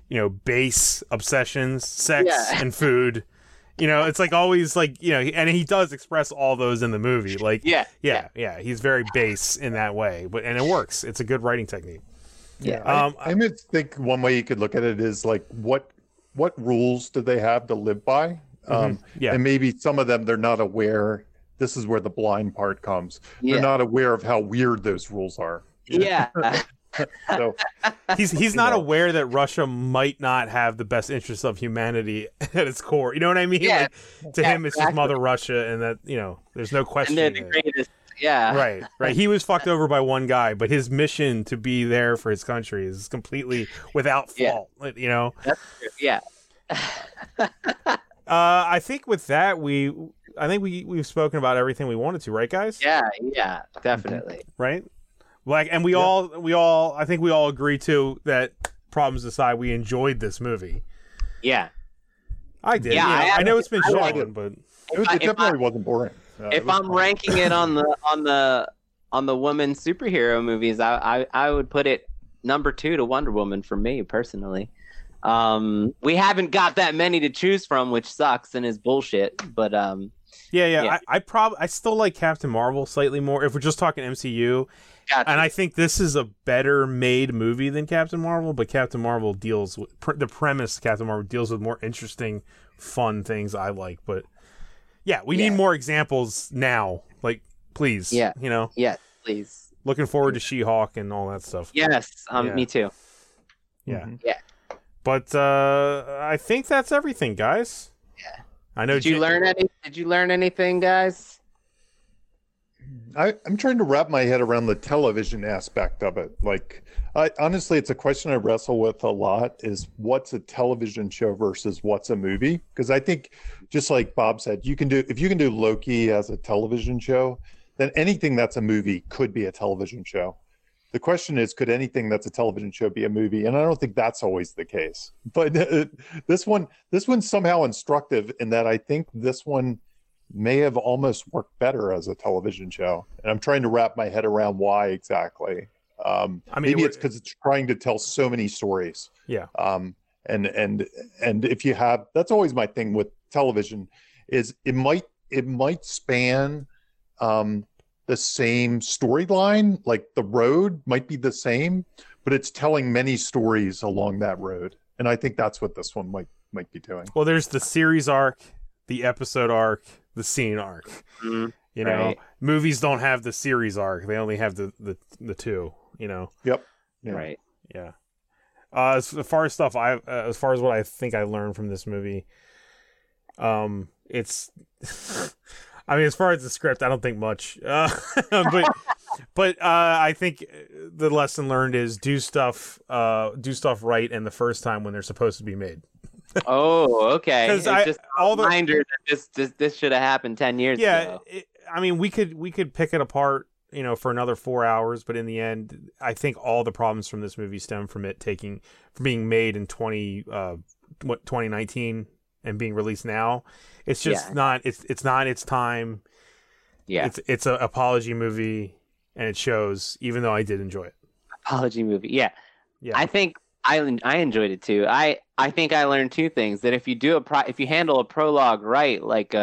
base obsessions, sex Yeah. and food. It's like always like, and he does express all those in the movie. Like, Yeah. he's very base in that way, and it works. It's a good writing technique. Yeah. I think one way you could look at it is like what rules do they have to live by? Yeah. And maybe some of them they're not aware. This is where the blind part comes. Yeah. They're not aware of how weird those rules are. Yeah. So He's not aware that Russia might not have the best interests of humanity at its core. You know what I mean? Yeah. Like, to him, it's just Exactly. Mother Russia, and that there's no question. And they're the greatest. Yeah. Right. He was fucked over by one guy, but his mission to be there for his country is completely without fault. That's true. Yeah. I think with that, we've spoken about everything we wanted to, right, guys? Yeah. Definitely. Right. Like, and we all, I think we all agree too that, problems aside, we enjoyed this movie. Yeah. I did. Yeah, I know it's been I shown, did. but it definitely wasn't boring. It If was I'm fun. ranking it on the woman superhero movies, I would put it number 2 to Wonder Woman for me personally. We haven't got that many to choose from, which sucks and is bullshit. But yeah. I still like Captain Marvel slightly more if we're just talking MCU. gotcha. And I think this is a better made movie than Captain Marvel, but Captain Marvel deals with the premise. of Captain Marvel deals with more interesting, fun things I like. But yeah, we need more examples now. Like, please, Yeah. Yes, please. Looking forward to She-Hulk and all that stuff. Yes, Yeah. me too. Yeah. Mhm. Yeah. But I think that's everything, guys. Yeah. I know. Did you learn anything, guys? I'm trying to wrap my head around the television aspect of it. Like, honestly, it's a question I wrestle with a lot: is what's a television show versus what's a movie? Because I think, just like Bob said, if you can do Loki as a television show, then anything that's a movie could be a television show. The question is, could anything that's a television show be a movie? And I don't think that's always the case. But this one's somehow instructive in that I think this one may have almost worked better as a television show. And I'm trying to wrap my head around why exactly. Maybe it's because it's trying to tell so many stories. Yeah. And if you have, that's always my thing with television, is it might span the same storyline, like the road might be the same, but it's telling many stories along that road. And I think that's what this one might be doing. Well, there's the series arc, the episode arc, the scene arc. Mhm. You know, Right. movies don't have the series arc; they only have the two. You know. Yep. Yeah. Right. Yeah. As far as stuff as far as what I think I learned from this movie, it's. I mean, as far as the script, I don't think much. But I think the lesson learned is do stuff right, and the first time when they're supposed to be made. Oh, okay. 'Cause It's just all a the- reminder that this should have happened 10 years ago. I mean, we could pick it apart, for another 4 hours, but in the end, I think all the problems from this movie stem from being made in 2019 and being released now. It's just not it's not its time. Yeah. It's an apology movie, and it shows. Even though I did enjoy it. Apology movie. Yeah. Yeah. I think I enjoyed it too. I think I learned two things: that if you handle a prologue right,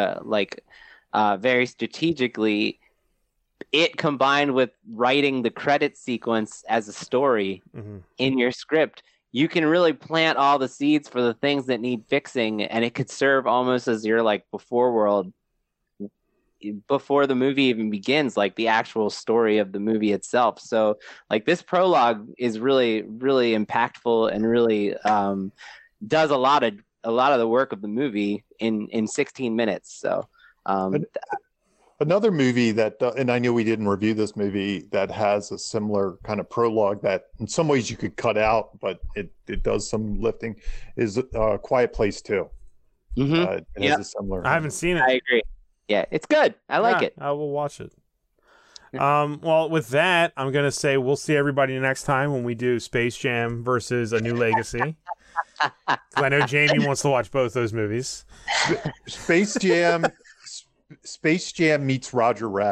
very strategically, it combined with writing the credit sequence as a story Mhm. in your script, you can really plant all the seeds for the things that need fixing, and it could serve almost as your before world before the movie even begins, like the actual story of the movie itself. So this prologue is really, really impactful and really does a lot of the work of the movie in 16 minutes. So Another movie that, and I know we didn't review this movie, that has a similar kind of prologue that in some ways you could cut out, but it does some lifting, is Quiet Place 2. mhm. It has a similar. I haven't seen it. I agree. Yeah, it's good. I like it. I will watch it. Well, with that, I'm gonna say we'll see everybody next time when we do Space Jam versus A New Legacy. 'Cause I know Jamie wants to watch both those movies. Space Jam meets Roger Rabbit.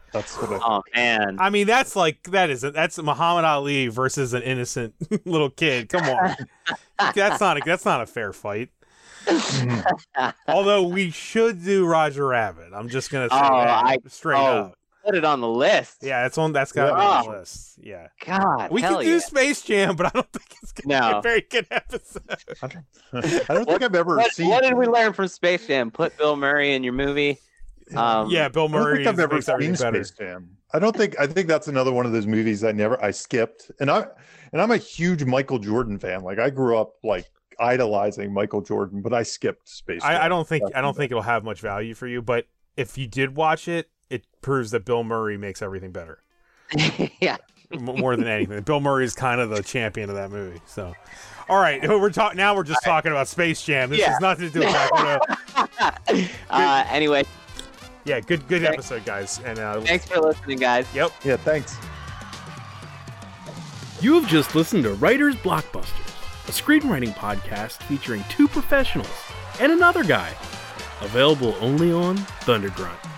That's what I Oh man. I mean, that's Muhammad Ali versus an innocent little kid. Come on, that's not a fair fight. Although we should do Roger Rabbit. I'm just gonna say that straight up. Put it on the list. Yeah, that's gotta be on the list. Yeah. God. We can do Space Jam, but I don't think it's gonna be a very good episode. I don't think I've ever seen. What did we learn from Space Jam? Put Bill Murray in your movie. Yeah, Bill Murray. I don't think I've ever seen Space Jam. I think that's another one of those movies I skipped. And I'm a huge Michael Jordan fan. Like I grew up like idolizing Michael Jordan, but I skipped Space Jam. I don't think it'll have much value for you, but if you did watch it, it proves that Bill Murray makes everything better. Yeah. More than anything. Bill Murray is kind of the champion of that movie. So, all right, we're just talking about Space Jam. This has nothing to do with that. Anyway. Yeah, good episode, guys. And thanks for listening, guys. Yep. Yeah, thanks. You have just listened to Writer's Blockbusters, a screenwriting podcast featuring two professionals and another guy. Available only on Thundergrunt.